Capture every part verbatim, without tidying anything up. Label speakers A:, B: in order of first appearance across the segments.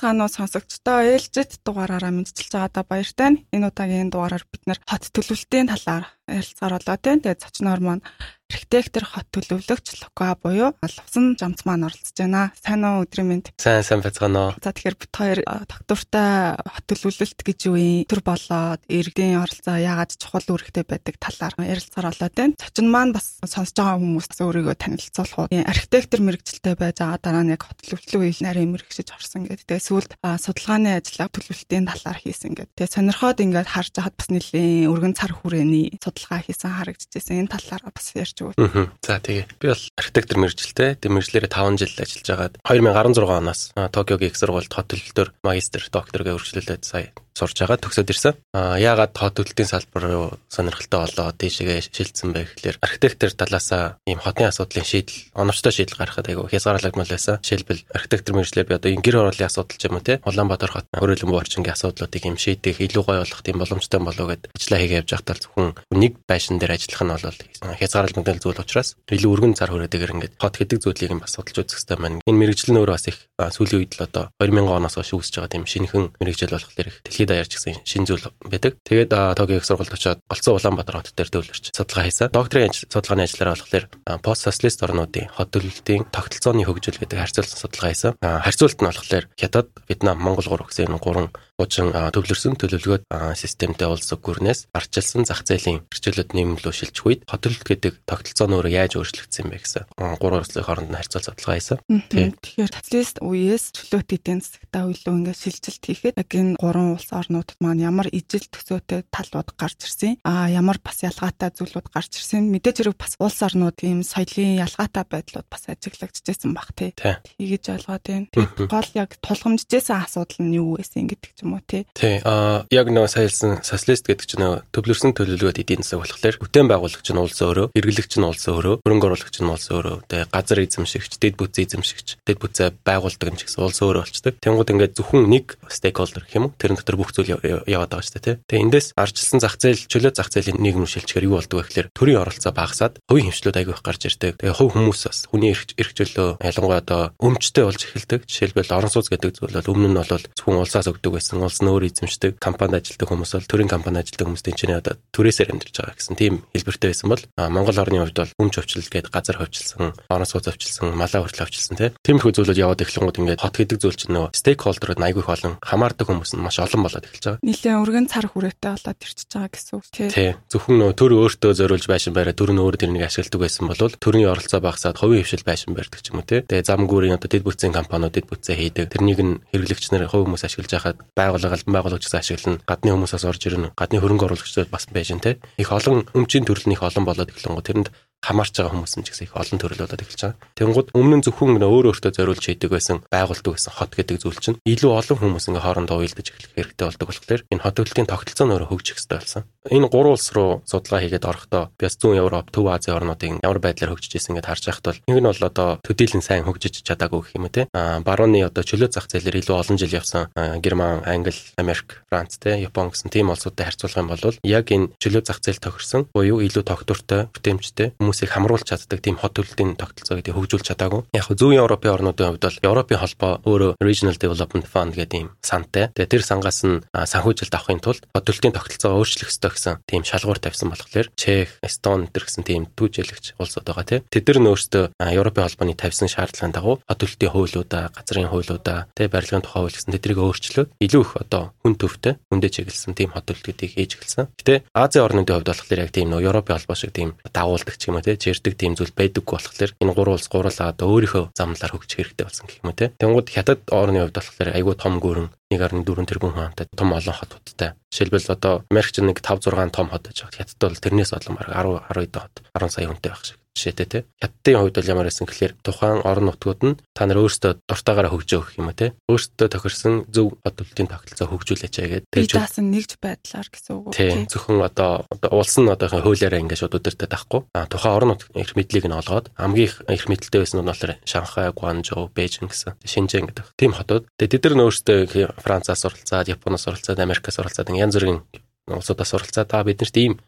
A: байцгаана уу сонсогчдоо ээлжид дугаараараа мэдчилж байгаадаа баяртай. Энэ удаагийн дугаараар бид нэр хот төлөвлөлтийн талаар ярилцгаар болоо тийм. Тэгээд зочноор маань архитектор, хот төлөвлөгч Лука буюу Лувсан Жамц маань оролцож байна. Сайн уу, өдрийн мэнд.
B: Сайн сайн байцгаана уу.
A: За тэгэхээр бид хоёр доктортай хот төлөвлөлт гэж юу юм? Төр болоод иргэдийн оролцоо яагаад чухал үүрэгтэй байдаг талаар ярилцгаар болоо тийм. Зочин маань бас сонсож байгаа хүмүүс өөрийгөө танилцуулах уу. Архитектор мэрэгчлээ байж байгаа дараа нь яг хот төлөвлөлтийн үйл нарийн мэрэгшиж орсон гэдэг. Тэгээд сүүлд судалгааны ажлаа төлөвлөлтийн талаар хийсэн гэдэг. Тэгээд сонирхоод ингээд харж байхад бас нэлийн өргөн цар хүрээний судалгаа хийсэн харагдчихсэн. Энэ талаар бас ярьж
B: Аа. За тэгээ. Би бол архитектор мэргэжилтэй. Тэгээ мэргэжлээрээ таван жил ажиллаж байгаад две тысячи и шестнадцать оноос Токиогийн их сургуульд хот төлөвлөлтөөр магистр, докторгээ үргэлжлүүлээд сая сурж байгаа төгсөөд ирсэн. Аа яагаад хот төлөвлөлтийн салбар руу сонирхолтой болоо тийшээ шилжсэн бэ гэхлээр архитектор талаасаа ийм хотын асуудлын шийдэл, оновчтой шийдэл гаргахад айгүй хязгаарлагдмал байсан. Жишээлбэл архитектор мэргэжлээр би одоо гэр ороолын асуудал ч юм уу те Улаанбаатар хот хөрөлбөө орчингийн асуудлуудыг ийм шийдэх илүү гоё болгох тийм боломжтой болоо гэд ажиллаа хийгээ явж байхдаа зөвхөн нэг байшин дээр ажиллах нь бол хязгаарлагдмал зүйл учраас илүү өргөн цар хүрээтэйгээр ингээд хот гэдэг зүйлийг нь бас судалж үзэх хэрэгтэй байна. Энэ мэргэжил нь өөрөө бас их сүүлийн үед л одоо две тысячи оноос хойш үүсэж байгаа тийм шинэхэн мэргэжил болохоор их дэлхийд даяарч гэсэн шинэ зүйл байдаг. Тэгээд Токиогийн сургуульд очиод голцоо Улаанбаатар хот дээр төвлөрч судалгаа хийсэн. Докторийн судалгааны ажлаараа болохоор пост социалист орнуудын хот төлөвлөлтийн тогтолцооны хөгжил гэдэг харьцуулсан судалгаа хийсэн. Харьцуулт нь болохоор Хятад, Вьетнам, Монгол гурав гэсэн энэ гурван гучин төвлөрсөн төлөвлөгөөт системтэй улс гүрнээс арчилсан зах зээлийн хэрэгжүүлэлт нэмэлт шилжих үед хот төлөвлөлт гэдэг тогтолцоо нь өөрөө яаж өөрчлөгдсөн бэ гэсэн гурван улсын хооронд нь харьцуулт судалгаа хийсэн.
A: Тэгэхээр социалист үеэс чөлөөт эдийн засагтаа илүү ингээд шилжилт хийхэд яг энэ гурван улс орнуудад маань ямар ижил төсөөтэй талууд гарч ирсэн. А ямар бас ялгаатай зүйлүүд гарч ирсэн. Мэдээж хэрэг бас улс орнууд ийм соёлын ялгаатай байдлууд бас ажиглагдчихсэн баг тий. Тэгэж ойлгоод байна. Тэгээд гол яг тулгамжжсэн асуудал нь юу байсан гэдэг ч юм уу тий.
B: Тий. А яг нөгөө саялсан социалист гэдэг чинь нөгөө төвлөрсөн төлөвлөгөөт эдийн засаг болохоор бүтээн байгуулагч нь улс өөрөө, хэрэглэгч нь улс өөрөө, хөрөнгө оруулагч нь улс өөрөө, тэгээ газар эзэмшигч, дэд бүтцийн эзэмшигч, дэд бүтцээ байгуулдаг юм чигсэн улс өөрөө болчдөг. Тэнгууд ингээд зөвхөн нэг стейкхолдер гэх юм уу? Тэрэн дотор бүх зүйл яваад байгаа шүү дээ тий. Тэгээ эндээс арчилсан зах зээл, чөлөө зах зээлийн нийгэм рүү шилжчихээр юу болдог вэ гэхээр төрийн оролцоо багасаад хувийн хэмжлүүд айгүй их гарч ирдэг. Тэгээ хувь хүмүүс бас хүний эрх чөлөө ялангуяа одоо өмчтэй болж эхэлдэг. Жишээлбэл орон сууц гэдэг зүйл бол өмнө нь бол зөвхөн улсаас өгдөг байсан. Улс нь өөр эзэмшдэг, компанид ажилладаг хүмүүс бол төрийн компанид ажилладаг хүмүүсийн чинь одоо түрээсээр амьдарч байгаа гэсэн тийм хэлбэртэй байсан бол Монгол орны хувьд бол өмч өвчлөл гээд газар хөвчлсөн, орон сууц өвчлсөн, малаа хүртэл өвчлсөн тий. Тиймэрхүү зүйлүүд яваад эхлэнгууд ингээд хот гэдэг зүйл чинь нөгөө стейкхолдерууд айгүй их олон хамаардаг хүмүүс нь маш олон болоод эхэлж байгаа.
A: Нилээн өргөн цар хүрээтэй болоод ирчихэж байгаа гэсэн үг тий.
B: Тий. Зөвхөн нөгөө төр өөртөө зориулж байшин бариад төр нь өөр тэрнийг ашигладаг байсан бол төрийн оролцоо багасаад хувийн хвшил байшин барьдаг ч юм уу тий. Тэгээ зам гүүрийн одоо дэд бүтцийн компаниуд дэд бүтцээ хийдэг. Тэрнийг нь хэрэглэгч нар хувь хүмүүс ашиглаж байхад байгууллага албан байгуулагч ашиглана. Гадны хүмүүсээс орж ирнэ. Гадны хөрөнгө оруулагчдад бас байж гэн тий. Их олон өмчийн төрөл нь их олон болоод эхлэнгүү тэрэнд хамаарч байгаа хүмүүс нь ч гэсэн их олон төрөл болоод эхэлж байгаа. Тэнгууд өмнө нь зөвхөн өөр өөртөө зориулж хийдэг байсан, байгуулдаг байсан хот гэдэг зүйл чинь илүү олон хүмүүс ингээ хоорондоо уялдаж эхлэх хэрэгтэй болдог болохоор энэ хот төлөвлөлтийн тогтолцоо нь өөрөө хөгжих хэрэгтэй болсон. Энэ гурван улс руу судалгаа хийгээд орохдоо би бас зүүн Европ, Төв Азийн орнуудын ямар байдлаар хөгжиж ирсэн гэдээ харж байхад бол нэг нь бол одоо төдийлөн сайн хөгжиж чадаагүй гэх юм те. А барууны одоо чөлөө зах зээлээр илүү олон жил явсан Герман, Англи, Америк, Франц те, Япон гэсэн тийм улсуудтай харьцуулах юм бол яг энэ чөлөө зах зээл тохирсон буюу илүү тогтвортой, бүтээмжтэй хүмүүсийг хамруулж чаддаг тийм хот төлөвлөлтийн тогтолцоо гэдэг хөгжүүлж чадаагүй. Яг зүүн Европын орнуудын хувьд бол Европын холбоо өөрөө Regional Development Fund гэдэг юм сантай. Тэгээ тэр сангаас нь санхүүжилт авахын тулд хот төлөвлөлтийн тогтолцоогоо өөрчлөх ёстой гэсэн тийм шалгуур тавьсан болохоор Чех, Эстон гэх гэсэн тийм түүжээлэгч улсууд байгаа тийм. Тэд нар өөрсдөө Европын холбооны тавьсан шаардлагын дагуу хот төлөвлөлтийн хуулиудаа, газрын хуулиудаа, тийм барилгын тухай хууль гэсэн тэднийг өөрчлөөд илүү их одоо хүн төвтэй, хүндээ чиглэсэн тийм хот төлөвлөлтүүдийг хийж эхэлсэн. Гэтэ Азийн орнуудын хувьд болохоор яг тийм нөө Европын холбоо шиг тийм дагуулдаг ч юм уу тийм чирдэг тийм зүйл байдаггүй болохоор энэ гурван улс гурлаа одоо өөрийнхөө замлаар хөгжих хэрэгтэй болсон гэх юм уу тийм. Тэнгууд Хятад орны хувьд болохоор айгүй том гүрэн нэг гаруй дөрвөн тэрбум хүнтэй том олон хотуудтай. Жишээлбэл одоо Америкч нэг five six том хот гэж байна. Хятад бол тэрнээс олон бараг ten ten хот ten сая хүнтэй байх шиг жишээтэй тий. Хятадын хувьд бол ямар байсан гэхээр тухайн орон нутгууд нь та нар өөрсдөө дуртаагаараа хөгжөө гэх юм уу тий. Өөрсдөө тохирсон зөв хот төлөвлөлтийн тогтолцоо хөгжүүлээч гэдэг.
A: Тэр даасан нэгж байдлаар гэсэн үг
B: тий. Зөвхөн одоо улс нь одоо хуулиараа ингээд шууд өдөртөө тахгүй. А тухайн орон нутгийн эрх мэдлийг нь олгоод хамгийн их эрх мэдэлтэй байсан нь болохоор Шанхай, Гуанчжоу, Бээжин гэсэн Шинжэн гэдэг тийм хотууд. Тэгээд тэд нар өөрсдөө Францаас оролцоод, Японоос оролцоод, Америкаас оролцоод янз бүрийн улсуудаас оролцоод та биднэрт ийм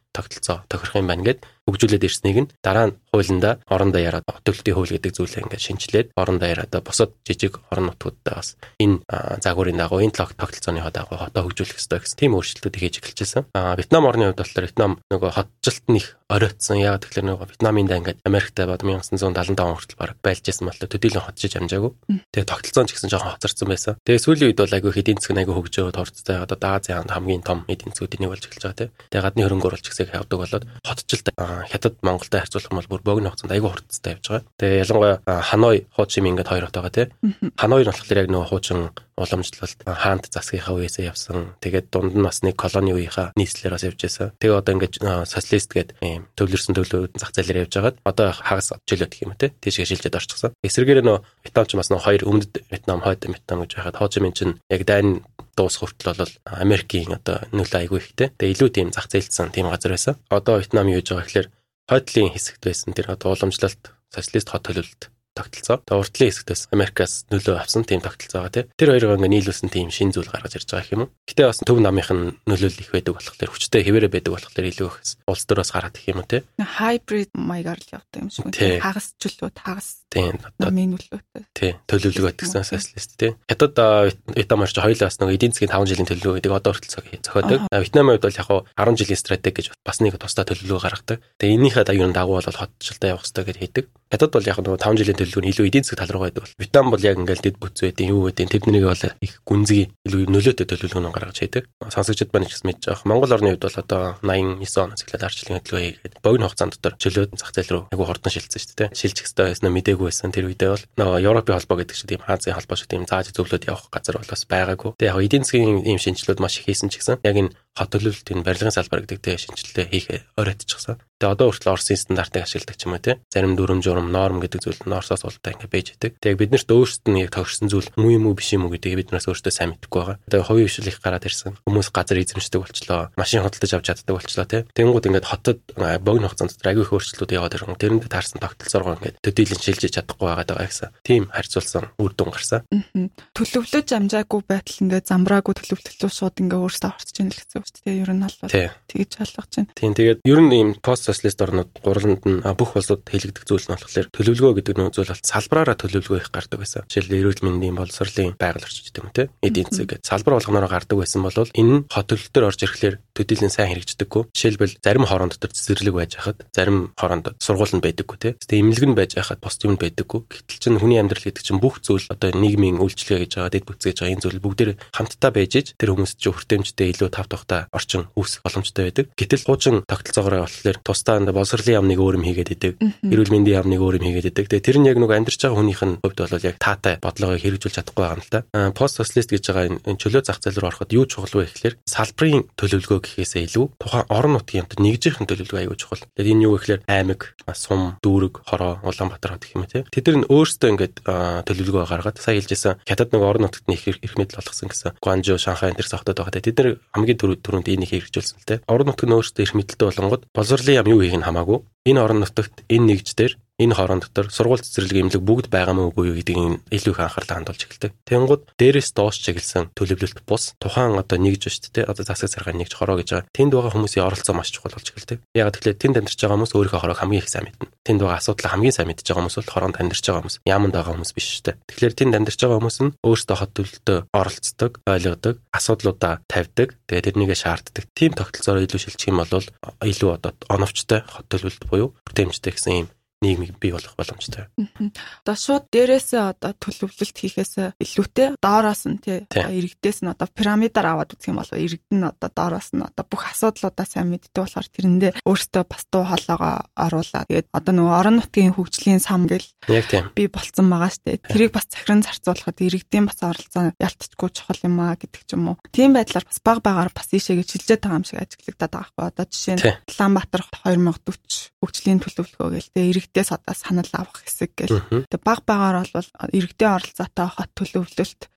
B: тогтолцоо тохирох юм байна гэд хөгжүүлээд ирснийг нь дараа нь хуулиндаа орондоо яриад төлөлтийн хууль гэдэг зүйлээ ингээд шинжилээд орондоо яриад босод жижиг орон нутгуудаа бас энэ загварын дагуу энэ тогтолцооны дагуу хотоо хөгжүүлэх ёстой гэсэн тийм өөрчлөлтүүдийг хийж эхэлжсэн. А Вьетнам орны хувьд болохоор Вьетнам нөгөө хотжилт нь их оройтсон. Яг тэгэхээр нөгөө Вьетнамын да ингээд Америктай бод 천구 седемдесет таван хүртэл баг байлжсэн болтой төдийлөн хотжиж амжаагүй. Тэгээ тогтолцоон ч гэсэн жоохон хоцорсон байсан. Тэгээ сүүлийн үед бол айгүй эдийн засаг айгүй хөгжөөд орцтой. Одоо Азийн хамгийн том эдийн засгуудын нэг болж эхэлж байгаа тийм. Тэгээ гадны хөрөнгө оруулалт хэсэг явдаг болоод хотжилт хятад Монголтой харьцуулах юм бол бүр богино хугацаанд айгүй хурцтай явж байгаа. Тэгээ ялангуяа Ханой, Хошимин ингээд хоёр хот байгаа тийм. Ханой нь болохоор яг нөгөө хуучин уламжлалт хаант засгийнхаа үеэсээ явсан. Тэгээд дунд нь бас нэг колони үеийнхаа нийслэлээр бас явж байсан. Тэгээ одоо ингээд социалист гэдэг ийм төвлөрсөн төлөвлөлт зах зээлээр явж байгаад одоо хагас чөлөөт гэх юм те. Тийшээ шилжээд орчихсон. Эсвэргээр нөө Вьетнам ч бас нөө хоёр өмнөд Вьетнам, хойд Вьетнам гэж байхад Хошимин чинь яг дайн дуус хүртэл бол Америкийн одоо нөлөө айгүй ихтэй. Тэгээ илүү тийм зах зээлдсэн тийм газар байсан. Одоо Вьетнам юу гэж байгаа гэхээр хойдлын хэсэгт байсан тэр одоо уламжлалт социалист хот төлөвлөлт тогтолцоо. Тэгээ уртлын хэсэгтээс Америкаас нөлөө авсан тийм тогтолцоо байгаа тийм. Тэр хоёроо ингээ нийлүүлсэн тийм шин зүйл гаргаж ирж байгаа юм. Гэтэ бас төв намынх нь нөлөөлөл их байдаг болохоор хүчтэй хэвээрээ байдаг болохоор илүү их улс төрөөс гараад их юм тийм.
A: Хайбрид маягаар л явдаг юм шиг үү. Хагас чөлөө хагас
B: тийм
A: намын нөлөөтэй.
B: Тийм төлөвлөгөө өгсөн социалист тийм. Хятад Вьетнам орч хоёулаас нөгөө эдийн засгийн таван жилийн төлөвлөгөө гэдэг одоо хүртэл зохиодог. Вьетнамын хувьд бол яг арван жилийн стратеги гэж бас нэг тусдаа төлөвлөгөө гаргадаг. Тэгээ энийхээ дагуу дагуу бол хотчлалтай явах хэрэгтэй гэж хийдэг. Хятад бол яг нөгөө таван жилийн төлөвлөгөө нь илүү эдийн засаг тал руу байдаг бол Вьетнам бол яг ингээл дэд бүтц байдیں۔ Юу байдیں۔ Тэднийг бол их гүнзгий илүү нөлөөтэй төлөвлөгөөнө гаргаж хийдэг. Сонсогчд байна гэж мэдж байгаа. Монгол орны хувьд бол одоо найман девять оноос эхлээд арчлалын хөдөлгөөн хийгээд богино хугацаанд дотор чөлөөт зах зээл рүү айгу хурдан шилжсэн шүү дээ. Шилжих хэрэгтэй байсан мдээгүй байсан тэр үедээ бол нөгөө Европын холбоо гэдэг шиг тийм Азийн холбоо шиг тийм зааж зөвлөд явах газар бол бас байгаагүй. Тэгээ яг эдийн засгийн ийм шинжилгээд маш их хийсэн ч гэсэн яг энэ хот төлөвлөлтийн барилгын салбар гэдэг тэ шинжилгээ хийх оройтчихсан. Тэгээ одоо хүртэл Орсын стандартыг ашигладаг ч юм уу те. Зарим дүрм журм норм гэдэг зүйл нь Орсоос болтой ингээ байж идэг. Тэгээ бид нарт өөрсдөд нь яг тохирсон зүйл муу юм уу биш юм уу гэдгийг бид нараас өөрсдөө сайн мэдэхгүй байгаа. Тэгээ хувийн хвшил их гараад ирсэн. Хүмүүс газар эзэмшдэг болчлоо. Машин хөдөлж авч чаддаг болчлоо те. Тэнгууд ингээд хотод богино хугацаанд дотор агүй их өөрчлөлтүүд яваад ирсэн. Тэрэнд таарсан тогтолцоогоо ингээд төдийлөн шилжиж чадахгүй байгаа даа гэсэн. Тийм харьцуулсан үр дүн гарсан.
A: Төлөвлөж амжаагүй байтал ингээд замбраагүй төлөвлөлтөө шууд ингээд өөрсдөө орчиж ийн л гэсэн үг шүү дээ. Ер нь албал тэгж ойлгож байна.
B: Тийм тэгээд ер нь ийм пост социалист орнууд гурванд нь бүх улсууд хэлэгдэх зүйл нь болохоор төлөвлөгөө гэдэг нөө зүйл бол салбараараа төлөвлөгөө их гардаг байсан. Жишээлбэл эрүүл мэндийн боловсролын байгаль орчиж гэдэг юм те. Эдийн засаг гэдэг салбар болгоноор гардаг байсан бол энэ нь хот төлөлтөөр орж ирэхлээр төдийлөн сайн хэрэгждэггүй. Жишээлбэл зарим хооронд дотор цэцэрлэг байж хахад зарим хооронд сургууль нь байдаггүй те. Тэгвэл эмнэлэг нь байж хахад пост юм байдаггүй. Гэтэл чинь хүний амьдрал гэдэг чинь бүх зүйл одоо нийгмийн үйлчлэгээ гэж байгаа, дэд бүтц гэж байгаа энэ зүйл бүгдээр хамтдаа байж иж тэр хүмүүс чинь хүртээмжтэй илүү тав тухтай орчин үүсэх боломжтой байдаг. Гэтэл хуучин тогтолцоогоор болохоор тусдаа боловсролын яамныг өөр юм хийгээд идэг. Эрүүл мэндийн яамныг өөр юм хийгээд идэг. Тэгээ тэр нь яг нэг амьдарч байгаа хүнийх нь хувьд бол яг таатай бодлогыг хэрэгжүүлж чадахгүй байгаа юм л да. Пост социалист гэж байгаа энэ чөлөө зах зээл рүү ороход юу чухал вэ гэхээр салбарын төлөвлөгөө гэхээсээ илүү тухайн орон нутгийн хамт нэгжийнхэн төлөвлөгөө аягүй чухал. Тэгэхээр энэ юу гэхээр аймаг, сум, дүүрэг, хороо, Улаанбаатар хот гэх юм те. Тэд нар өөрсдөө ингээд төлөвлөгөө гаргаад сая хэлжсэн хятад нэг орон нутгад нэг их мэдл болгосон гэсэн. Гуанжоу, Шанхай энэ төр хотод байгаа те. Тэд нар хамгийн түрүүнд энийг хэрэгжүүлсэн л те. Орон нутаг нь өөрсдөө их мэдэлтэй болгонгод боловсролын яам юу хийх нь хамаагүй. Энэ орон нутагт энэ нэгж дээр энэ хооронд дотор сургууль цэцэрлэг эмнэлэг бүгд байгаа мó үгүй юу гэдгийг илүү их анхаарлаа хандуулж эхэлдэг. Тэнгууд дээрээс доош чиглэсэн төлөвлөлт бус тухайн одоо нэгж шүү дээ. Одоо засаг саргаан нэгж хороо гэж байгаа. Тэнд байгаа хүмүүсийн оролцоо маш чухал болж эхэлдэг. Яг тэгэхээр тэнд амьдарч байгаа хүмүүс өөрийнхөө хороог хамгийн их сайн мэднэ. Тэнд байгаа асуудлыг хамгийн сайн мэдж байгаа хүмүүс бол хороонд амьдарч байгаа хүмүүс. Яаманд байгаа хүмүүс биш шүү дээ. Тэгэхээр тэнд амьдарч байгаа хүмүүс нь өөрсдөө хот төлөлтөд оролцдог, ойлгодог, асуудлуудаа тавьдаг. Тэгээд тэрнийгээ шаарддаг. Тим тогтолцоороо илүү шилжих юм бол илүү одоо оновчтой хот төлөвлөлт буюу бүтээмжтэй гэсэн юм нийгмийг бий болох боломжтой.
A: Одоо шууд дээрээсээ одоо төлөвлөлт хийхээс илүүтэй доороос нь тий иргэдээс нь одоо пирамидаар аваад үзэх юм бол иргэд нь одоо доороос нь одоо бүх асуудлуудаа сайн мэддэг болохоор тэрэндээ өөртөө бас дуу хоолойгоо оруулаад тэгээд одоо нөгөө орон нутгийн хөгжлийн сан гэл
B: яг тийм
A: би болцсон байгаа штэ. Тэрийг бас захиран зарцуулахад иргэдийн бас оролцоо ялтчгүй чухал юм аа гэдэг ч юм уу. Тийм байдлаар бас баг багаар бас ийшээгээ шилжээд байгаа юм шиг ажиглагдаад байгаа байхгүй. Одоо жишээ нь Улаанбаатар две тысячи сорок хөгжлийн төлөвлөгөө гээл тэгээд иргэдээс одоо санал авах хэсэг гэл. Тэгээд баг багаар бол иргэдийн оролцоотой хот төлөвлөлт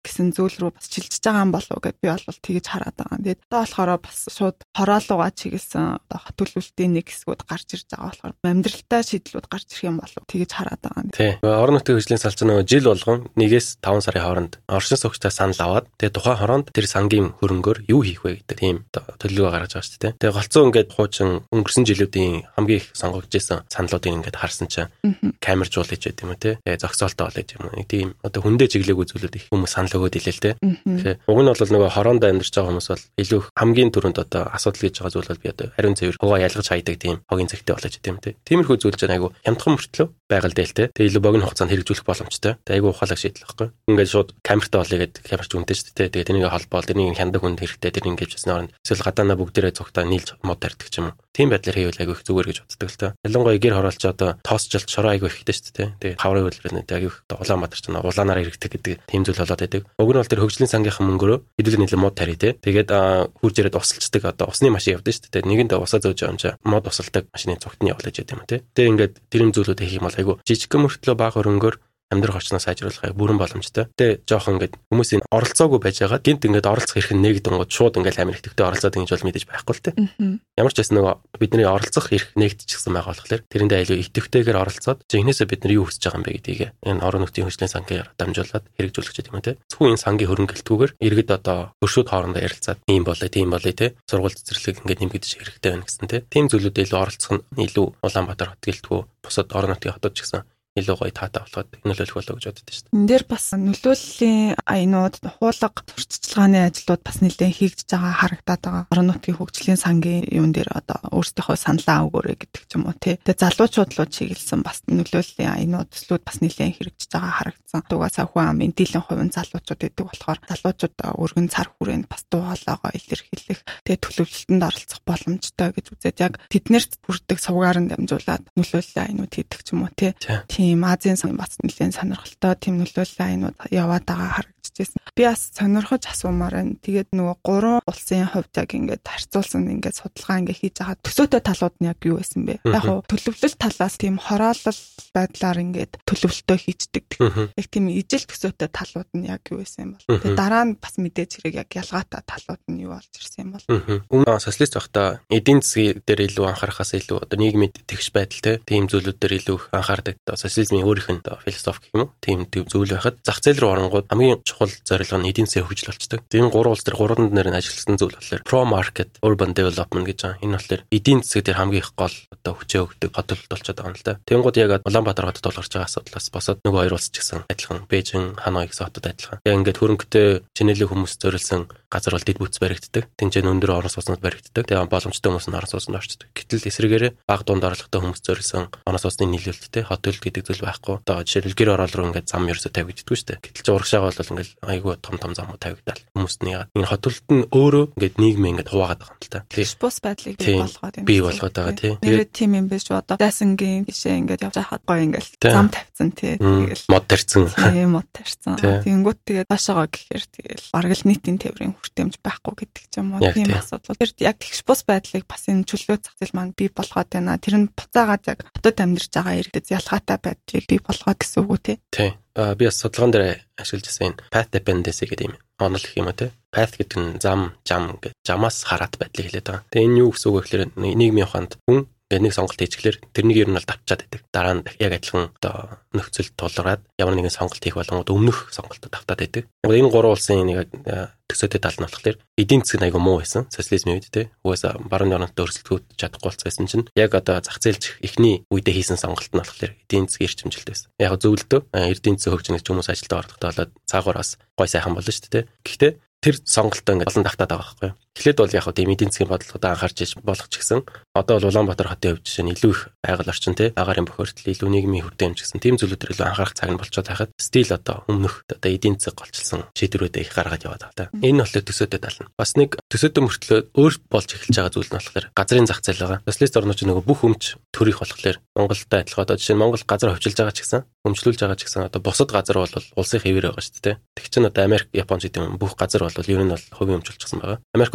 A: гэсэн зүйл рүү бас чилжиж байгаа юм болов уу гэж би бол тэгж хараад байгаа. Тэгээд одоо болохоор бас шууд хороолуугаа чиглэсэн одоо хот төлөвлөлтийн нэг хэсгүүд гарч ирж байгаа болохоор амьдралтай шийдлүүд гарч ирэх юм болов тэгж хараад байгаа.
B: Тий. Орон нутгийн хөгжлийн салч нөгөө жил болгон нэгээс таван сарын хооронд оршин суугчтай санал аваад тэгээд тухайн хороонд тэр сангийн хөрөнгөөр юу хийх вэ гэдэг тийм төлөвлөгөө гаргаж байгаа шүү дээ. Тэгээд голцоо ингээд хуучин өнгөрсөн жилүүдийн хамгийн их сонгогдож исэн саналуудыг ингээд харсан чинь камержуул гэж байт юм уу те. Тэгээд зогсоолтой болоо юм уу. Тийм одоо хүндээ чиглээгүй зүйлүүд их хүмүүс санал өгөөд илээ л те. Тэгэхээр уг нь бол нөгөө хороонд амьдарч байгаа хүмүүс бол илүү хамгийн түрүүнд одоо асуудал гэж байгаа зүйл бол би одоо ариун цэвэр хогоо ялгаж хайдаг тийм хогийн зэгтэй болооч тийм те. Тиймэрхүү зүйл ч айгу хямдхан мөртлөө байгаль дээлтэй. Тэгээ илүү богино хугацаанд хэрэгжүүлэх боломжтой. Тэгээ айгу ухаалаг шийдэл байхгүй. Ингээд шууд камертай болъё гэдэг камерч үнэтэй шүү дээ. Тэгээ тэрнийг холбоол тэрнийг хяндаг хүнд хэрэгтэй тэрнийг ингэж ясны оронд эсвэл гадаанаа бүгдээрээ цугтаа нийлж мод тарьдаг ч юм уу. Тийм байдлаар хийвэл айгу их зүгээр гэж боддог л та. Ялангуяа гэр хороолч одоо тоосчлт шороо айгу ихтэй шүү дээ. Тэгээ хаврын үйлрэлнэ айгу их Улаанбаатар ч наа улаанаар иргэдэг гэдэг тийм зүйл болоод байдаг. Уг нь бол тэр хөгжлийн сангийнхан мөнгөөрөө хэдүүлээ нийлээ мод тарья те. Тэгээд хурж ирээд усалцдаг одоо усны машин явдаг шүү дээ. Нэгэнд усаа зөөж байгаа юм чаа мод усалдаг машины цугт нь явуулж яадаг юм те. Тэгээ ингээд тэр юм зүйлүүд хийх юм бол айгу жижигхэн мөртлөө бага хөрөнгөөр амьдрах орчноо сайжруулахыг бүрэн боломжтой. Тэгээ жоохон ингээд хүмүүсийн оролцоогүй байж байгаа. Гинт ингээд оролцох эрх нь нэгдэнгууд шууд ингээд амир их төвтэй оролцоод ингэж бол мэдээж байхгүй л те. Ямар ч байсан нөгөө бидний оролцох эрх нэгдчихсэн байгаа болохоор тэрэндээ айлуу идэвхтэйгээр оролцоод жинхнээсээ бид нар юу хүсэж байгаа юм бэ гэдгийг энэ орон нутгийн хөгжлийн сангийн дамжуулаад хэрэгжүүлэх гэж юм те. Зөвхөн энэ сангийн хөрөнгөлтгүйгээр иргэд одоо хөршүүд хоорондоо ярилцаад ийм болоо тийм болоо те. Сургууль цэцэрлэг ингээд нэмэгдэж хэрэгтэй байна гэсэн те. Тийм зүйлүүдэд илүү оролцох нь илүү Улаанбаатар хот гэлтгүү бусад орон нутгийн хотод ч гэсэн илүү гоё таатай болоход нөлөөлөх болоо гэж боддог шүү дээ.
A: Энд дээр бас нөлөөллийн аянууд, хуулга туршлагын ажлууд бас нэлээд хийгдэж байгаа харагдаад байгаа. Орон нутгийн хөгжлийн сангийн юун дээр одоо өөрсдийнхөө саналаа өгөөрэй гэдэг ч юм уу тий. Тэгээ залуучууд руу чиглэсэн бас нөлөөллийн аянууд төслүүд бас нэлээд хэрэгжиж байгаа харагдсан. Дугаас ахуй амын дийлэн хувийн залуучууд гэдэг болохоор залуучууд өргөн цар хүрээнд бас дуу хоолойгоо илэрхийлэх, тэгээ төлөвлөлтөнд оролцох боломжтой гэж үзээд яг тэднэрт бүрдэг сувгаар нь дамжуулаад нөлөөллийн аянууд хийдэг ч юм уу тий. Тийм Азийн сан бас нэлээд сонирхолтой тийм нөлөөллийн аянууд яваад байгаа харагдаж байна. Би бас сонирхож асуумаар байна. Тэгээд нөгөө гурван улсын хувьд яг ингээд харьцуулсан ингээд судалгаа ингээд хийж байгаа төсөөтэй талууд нь яг юу байсан бэ? Яг нь төлөвлөлт талаас тийм хороолол байдлаар ингээд төлөвлөлтөө хийждэг. Яг тийм ижил төсөөтэй талууд нь яг юу байсан юм бол. Тэгээд дараа нь бас мэдээж хэрэг яг ялгаатай талууд нь юу болж ирсэн юм бол.
B: Өмнө социалист байхдаа эдийн засгийн дээр илүү анхаарахаас илүү одоо нийгмийн тэгш байдал тийм зүйлүүд дээр илүү анхаардаг. Социализмын өөрийнх нь философи гэх юм уу? Тийм зүйл байхад зах зээл рүү оронгууд хамгийн чухал зорилго нь эдийн засгийн хөгжил болчдөг. Энэ гурван улс төр гурван дээр нь ажилласан зүйл болохоор pro market urban development гэж байгаа. Энэ болохоор эдийн засаг дээр хамгийн их гол одоо хүчээ өгдөг хот төлөлт болчиход байгаа юм л да. Тэнгууд яг Улаанбаатар хотод тулгарч байгаа асуудлаас босоод нөгөө хоёр улс ч гэсэн адилхан Бээжин, Ханой гэсэн хотод адилхан. Яг ингээд хөрөнгөтэй чинэлэг хүмүүс зориулсан газар бол дэд бүтц баригддаг. Тэнцэн өндөр орон сууцнууд баригддаг. Тэгээ боломжтой хүмүүс нь орон сууцнд орчдөг. Гэтэл эсрэгээрээ бага дунд орлоготой хүмүүс зориулсан орон сууцны нийлүүлэлттэй хот төлөлт гэдэг зүйл байхгүй. Одоо жишээлбэл гэр орол руу ингээд зам ерөөсө тавигддаггүй шүү дээ. Гэтэл ч урагшаага бол ингээд айгүй том том замууд тавигдал. Хүмүүст нь яагаад энэ хот төлөлт нь өөрөө ингээд нийгмээ ингээд хуваагаад байгаа юм л та.
A: Тийм бус байдлыг бий болгоод юм.
B: Бий болгоод байгаа тийм.
A: Тэгээд тийм юм биш үү одоо дайсангийн гişээ ингээд явж хаад гоё ингээд зам тавьсан тийм. Тэгэл
B: мод тарьсан.
A: Тийм мод тарьсан. Тэнгүүт тэгээд башаага гэхээр тэгэл бараг л нийтийн тээврийн хүртээмж байхгүй гэдэг ч юм уу тийм асуудал. Тэр яг тэгш бус байдлыг бас энэ чөлөө зах зээл маань бий болгоод байна. Тэр нь буцаагаад яг хотод амьдарч байгаа иргэдэд ялгаатай байдлыг бий болгоо гэсэн үг үү тий.
B: Тий. А би бас судалгаан дээр ашиглаж байсан path dependency гэдэг юм. Онол гэх юм уу тий. Path гэдэг нь зам, жам гэдэг жамаас хараат байдлыг хэлээд байгаа. Тэгээ энэ юу гэсэн үг вэ гэхээр нийгмийн ухаанд хүн нэг сонголт хийчихлээр тэрнийг ер нь бол давчаад байдаг. Дараа нь яг адилхан одоо нөхцөл тулгараад ямар нэгэн сонголт хийх болгонгод өмнөх сонголтод давтаад байдаг. Энэ гурван улсын нэг төсөөтэй тал нь болохоор эдийн засаг айгу муу байсан. Социализмын үед те. Угаасаа баруун орнод өрсөлдөхөд чадахгүй болсон чинь яг одоо зах зээлч эхний үедээ хийсэн сонголт нь болохоор эдийн засгийн эрчимжилт байсан. Яг зөвлөдөө эдийн засаг хөгжинэ гэж хүмүүс ажилдаа ордогтой болоод цаагаар бас гой сайхан болно шүү дээ. Гэхдээ тэр сонголтоо ингээд олон давтаад байгаа байхгүй юу. Эхлээд бол яг хөө тийм эдийн засгийн бодлогоо анхаарч иж болох ч гэсэн одоо бол Улаанбаатар хотын хувьд жишээ нь илүү их байгаль орчин те агаарын бохирдол илүү нийгмийн хүртээмж гэсэн тийм зүйлүүдээр илүү анхаарах цаг нь болчиход байхад стил одоо өмнөх одоо эдийн засаг голчилсон шийдвэрүүдээ их гаргаад яваад байгаа та. Энэ нь болохоор төсөөтэй тал нь. Бас нэг төсөөтэй мөртлөө өөр болж эхэлж байгаа зүйл нь болохоор газрын зах зээл байгаа. Социалист орнууд ч нөгөө бүх өмч төрөх болохоор Монголтой адилхан одоо жишээ нь Монгол газар хөвчилж байгаа ч гэсэн өмчлүүлж байгаа ч гэсэн одоо бусад газар бол улсын хэвээр байгаа шүү дээ. Тэг чинь одоо Америк, Япон гэдэг юм бүх газар бол ер нь бол хувийн өмчлүүлчихсэн байгаа. Америк бол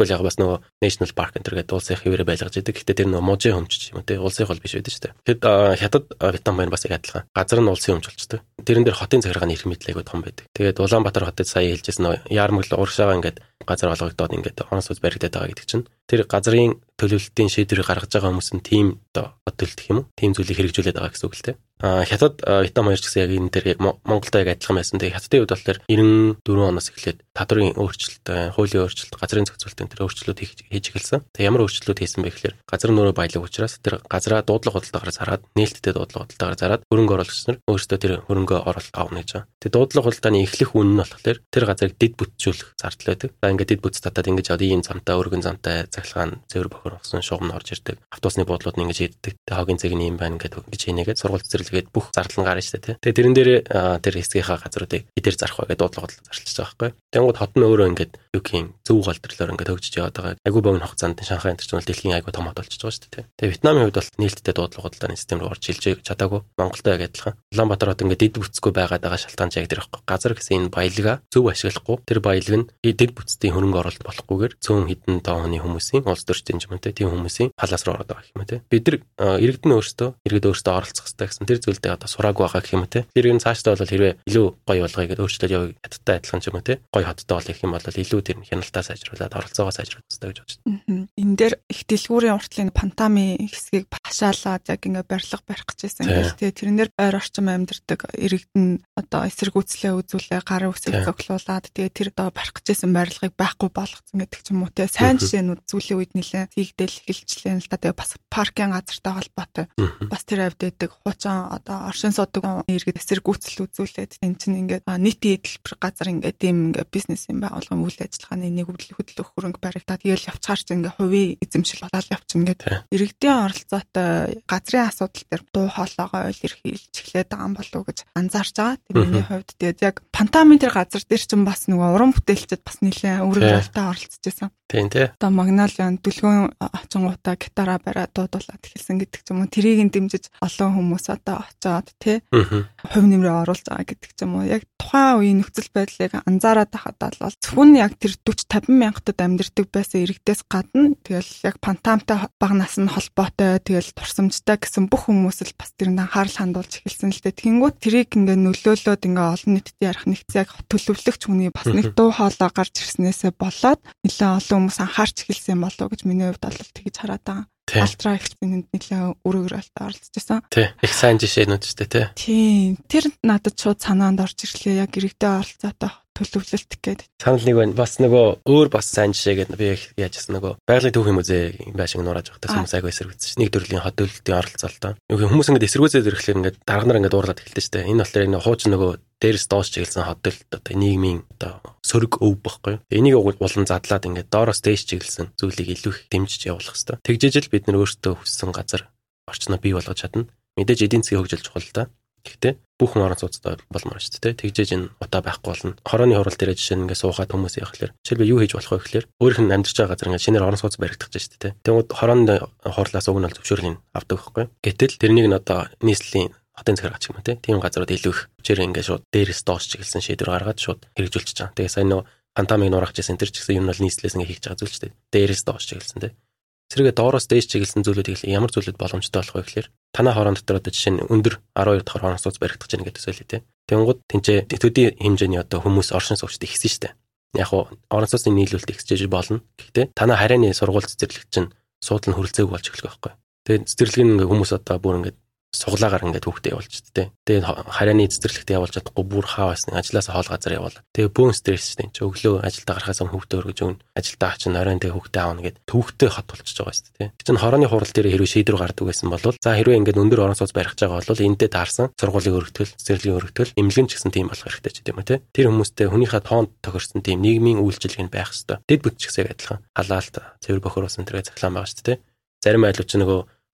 B: бол яг бас нөгөө National Park энэ гэдэг улсын хэвээрээ байлгаж идэг. Гэхдээ тэр нөгөө мужийн хөмч юм те улсын хол биш байдаг шүү дээ. Тэгэд хятад Вьетнам байна бас яг адилхан. Газар нь улсын хөмч болчтой. Тэрэн дээр хотын захиргааны эрх мэдэл айгүй том байдаг. Тэгээд Улаанбаатар хотод сая хэлжсэн нөгөө яармагл урагшаага ингээд газар олгогдоод ингээд орон сууц баригдаад байгаа гэдэг чинь тэр газрын төлөвлөлтийн шийдвэрийг гаргаж байгаа хүмүүс нь тийм одоо төлөлт гэх юм уу? Тийм зүйлийг хэрэгжүүлээд байгаа гэсэн үг л те. А хятад Вьетнам хоёр ч гэсэн яг энэ дээр яг Монголтой яг адилхан байсан. Тэгээ хятадын хувьд болохоор девяносто дөрвөн оноос эхлээд татврын өөрчлөлт, хуулийн өөрчлөлт, газрын зохицуулалт энэ төр өөрчлөлт хийж эхэлсэн. Тэгээ ямар өөрчлөлт хийсэн бэ гэхээр газар нөрөө баялаг учраас тэр газраа дуудлага худалдаагаар зараад нээлттэй дуудлага худалдаагаар зараад хөрөнгө оруулагч нар өөрсдөө тэр хөрөнгө оруулалт авна гэж байгаа. Тэгээ дуудлага худалдааны эхлэх үн нь болохоор тэр газрыг дэд бүтжүүлэх зардал байдаг. За ингээд дэд бүтц татаад ингэж одоо ийм замтай, өргөн замтай, цахилгаан, цэвэр бохор болсон шугам орж ирдэг. Автобусны буудлууд нь ингэж иддэг. Тэгээ хогийн цэг нь ийм байна гэдэг ингэж хийнэгээд сургууль цэцэрлэгээд бүх зардал нь гарна шүү дээ. Тэгээ тэрэн дээр тэр хэсгийнхаа газруудыг эдэр зарах вэ гэдэг дуудлага зарлаж байгаа байхгүй. Тэнгууд хот нь өөрөө ингээд юу гэх юм зөв голдролоор ингээд хөгжиж яваад байгаа. Айгу богино хугацаанд Шанхай энэ ч бол дэлхийн айгу том хот болчихж байгаа шүү дээ. Тэгээ Вьетнамын хувьд бол нээлттэй дуудлага худалдааны систем рүү орж илж чадаагүй. Монголтой яг адилхан. Улаанбаатар хот ингээд дэд бүтцгүй байгаад байгаа шалтгаан яг тэр байхгүй. Газар гэсэн энэ баялгаа зөв ашиглахгүй тэр баялаг нь дэд бүтцийн хөрөнгө оруулалт болохгүйгээр цөөн хідэн тооны хүмүүсийн улс төрчдийн юм те тийм хүмүүсийн палас руу ороод байгаа юм те. Бид нар иргэдэн өөрсдөө иргэд өөрсдөө оролцох хэрэгтэй гэсэн тэр зүйлдээ одоо сураагүй байгаа гэх юм те. Тэр энэ цаашдаа бол хэрвээ илүү гоё болгоё гэдээ өөрчлөлт явуу хятадтай адилхан юм те. Гоё хоттой болох юм бол илүү тэр хяналтаа сайжруулад оролцоогоо сайжруулах хэрэгтэй гэж бодож байна.
A: Энэ дээр их дэлгүүрийн уртлын пантами хэсгийг башаалаад яг ингээ барилга барих гэж байсан гэж тэгээ тэрнэр ойр орчим амьдардаг иргэдэн одоо эсэргүүцлээ үзүүлээ гар үсэг зөглуулад тэгээ тэр одоо барих гэжсэн барилгыг байхгүй болгоцсон гэдэг ч юм уу те. Сайн жишээнүүд зүйлийн үед нэлээ хийгдэл эхэлчлээ л та тэгээ бас паркийн газартай холбоотой бас тэр авд байдаг хуучин одоо оршин суудаг иргэд эсэргүүцэл үзүүлээд энэ чинь ингээд нийтийн эдэлбэр газар ингээд тийм ингээд бизнесийн байгууллагын үйл ажиллагааны нэг хөдөлгөөн хөрөнгө баригдаад тэгэл явцгаар чинь ингээд хувийн эзэмшил болоод явчихна гэдэг. Иргэдийн оролцоотой газрын асуудал дээр дуу хоолойгоо илэрхийлж эхлээд байгаа юм болов уу гэж анзаарч байгаа. Тэгээ миний хувьд тэгээд яг пантамын тэр газар дээр чинь бас нөгөө уран бүтээлчд бас нэлээд өөрөөрөлтөй оролцож байсан.
B: Тийм тий.
A: Одоо Магналиан дүлгөөн очингуудаа гитараа бариад дуудуулаад эхэлсэн гэдэг ч юм уу. Тэрийг нь дэмжиж олон хүмүүс одоо очиод тий хувь нэмрээ оруулж байгаа гэдэг ч юм уу. Яг тухайн үеийн нөхцөл байдлыг анзаараад байхад бол зөвхөн яг тэр forty fifty мянгатад амьдардаг байсан иргэдээс гадна тэгэл яг пантамтай бага насны холбоотой тэгэл турсамжтай гэсэн бүх хүмүүс л бас тэрэнд анхаарал хандуулж эхэлсэн л дээ. Тэнгүүт тэрийг ингээ нөлөөлөөд ингээ олон нийтэд ярих нэгц яг төлөвлөгч хүний бас нэг дуу хоолой гарч ирснээсээ болоод нэлээд олон хүмүүс анхаарч эхэлсэн болов уу гэж миний хувьд бол тэгж хараад байгаа. Алтра экспириментэнд нэлээд өрөөрөлтөд оролцож байсан.
B: Тий. Их сайн жишээнүүд шүү дээ, тий.
A: Тийм. Тэр надад шууд санаанд орж ирлээ. Яг иргэдээ оролцоотой төлөвлөлт гэдэг.
B: Санал нэг байна. Бас нөгөө өөр бас сайн жишээ гэдэг би яажсан нөгөө байгалийн түүхийн музей байшиг нуураж явахдаа хүмүүс айгүй эсэргүүцсэн. Нэг төрлийн хот төлөлтийн оролцоолтой. Нөгөө хүмүүс ингээд эсэргүүцээд ирэхлээр ингээд дарга нар ингээд дуурлаад эхэлдэг шүү дээ. Энэ болохоор яг хуучин нөгөө дээрс доош чиглэсэн хот төлөлт одоо нийгмийн одоо сөрөг өв баггүй. Энийг улан задлаад ингээд доороос дээш чиглэсэн зүйлийг илүү их дэмжиж явуулах хэрэгтэй. Тэгжээж л бид нар өөрсдөө хүссэн газар орчноо бий болгож чадна. Мэдээж эдийн засгийн хөгжил чухал та. Гэхдээ бүх орон сууцтай болмоор шүү дээ. Тэгжээж энэ утаа байхгүй болно. Хорооны хурал дээр жишээ нь ингээд суухад хүмүүс явахлаар жишээлбэл юу хийж болох вэ гэхээр өөрийнх нь амьдарч байгаа газар ингээд шинээр орон сууц баригдах гэж шүү дээ. Тэгвэл хорооны хурлаас уг нь бол зөвшөөрлийг авдаг байхгүй. Гэтэл тэрнийг нь одоо нийслэлийн хотын захиргач юм тий. Тийм газрууд илүү их хүчээр ингээд шууд дээрээс доош чиглэсэн шийдвэр гаргаад шууд хэрэгжүүлчихэж байгаа. Тэгээ сайн нөө пантамыг нуурах гэсэн энэ төр ч гэсэн юм бол нийслэлээс ингээд хийж байгаа зүйл шүү дээ. Дээрээс доош чиглэсэн тий. Зэрэгээ доороос дээш чиглэсэн зүйлүүдийг ямар зүйлүүд боломжтой болох вэ гэхээр танаа хорон дотор одоо жишээ нь өндөр twelve дахь хорон сууц баригдах гэж байна гэдэг төсөөлөө тий. Тэнгууд тэнцээ төдий хэмжээний одоо хүмүүс оршин суугчд ихсэн шүү дээ. Яг уу орон сууцны нийлүүлэлт ихсэж болно. Гэхдээ танаа харьяаны сургууль цэцэрлэгч чинь суудлын хөрөлцөөг болж эхлэх байхгүй. Тэгээд цэцэрлэгийн ингээ хүмүүс одоо бүр ингээ суглаагаар ингээд хүүхдээ явуулчихд тээ. Тэгээд харьяаны цэцэрлэгт явуулж чадахгүй бүр хаа басны ажилласаа хоол газар явуулаад. Тэгээд бөөн стресстэй ч өглөө ажилдаа гарахаас өмнө хүүхдээ өргөж өгнө. Ажилдаа чинь оройн тэгээд хүүхдээ аавна гэд төвхтэй хот болчихж байгаа шүү дээ. Тэг чинь хорооны хурал дээр хэрвээ шийдвэр гардаг байсан бол за хэрвээ ингээд өндөр орон сууц барих гэж байгаа бол энэтэй таарсан сургуулийн өргөтгөл, цэцэрлэгийн өргөтгөл, эмнэлгэн ч гэсэн тийм болох хэрэгтэй ч гэдэм үү те. Тэр хүмүүстэй хүнийхээ тоонд тохирсон тийм нийгмийн үйлчилгээ нь байх хэрэгтэй. Дэд бүтчихсээ адилхан халаалт, цэвэр бохор усан тэрэг цахилгаан байгаа шүү дээ. Зарим айлууд ч нөгөө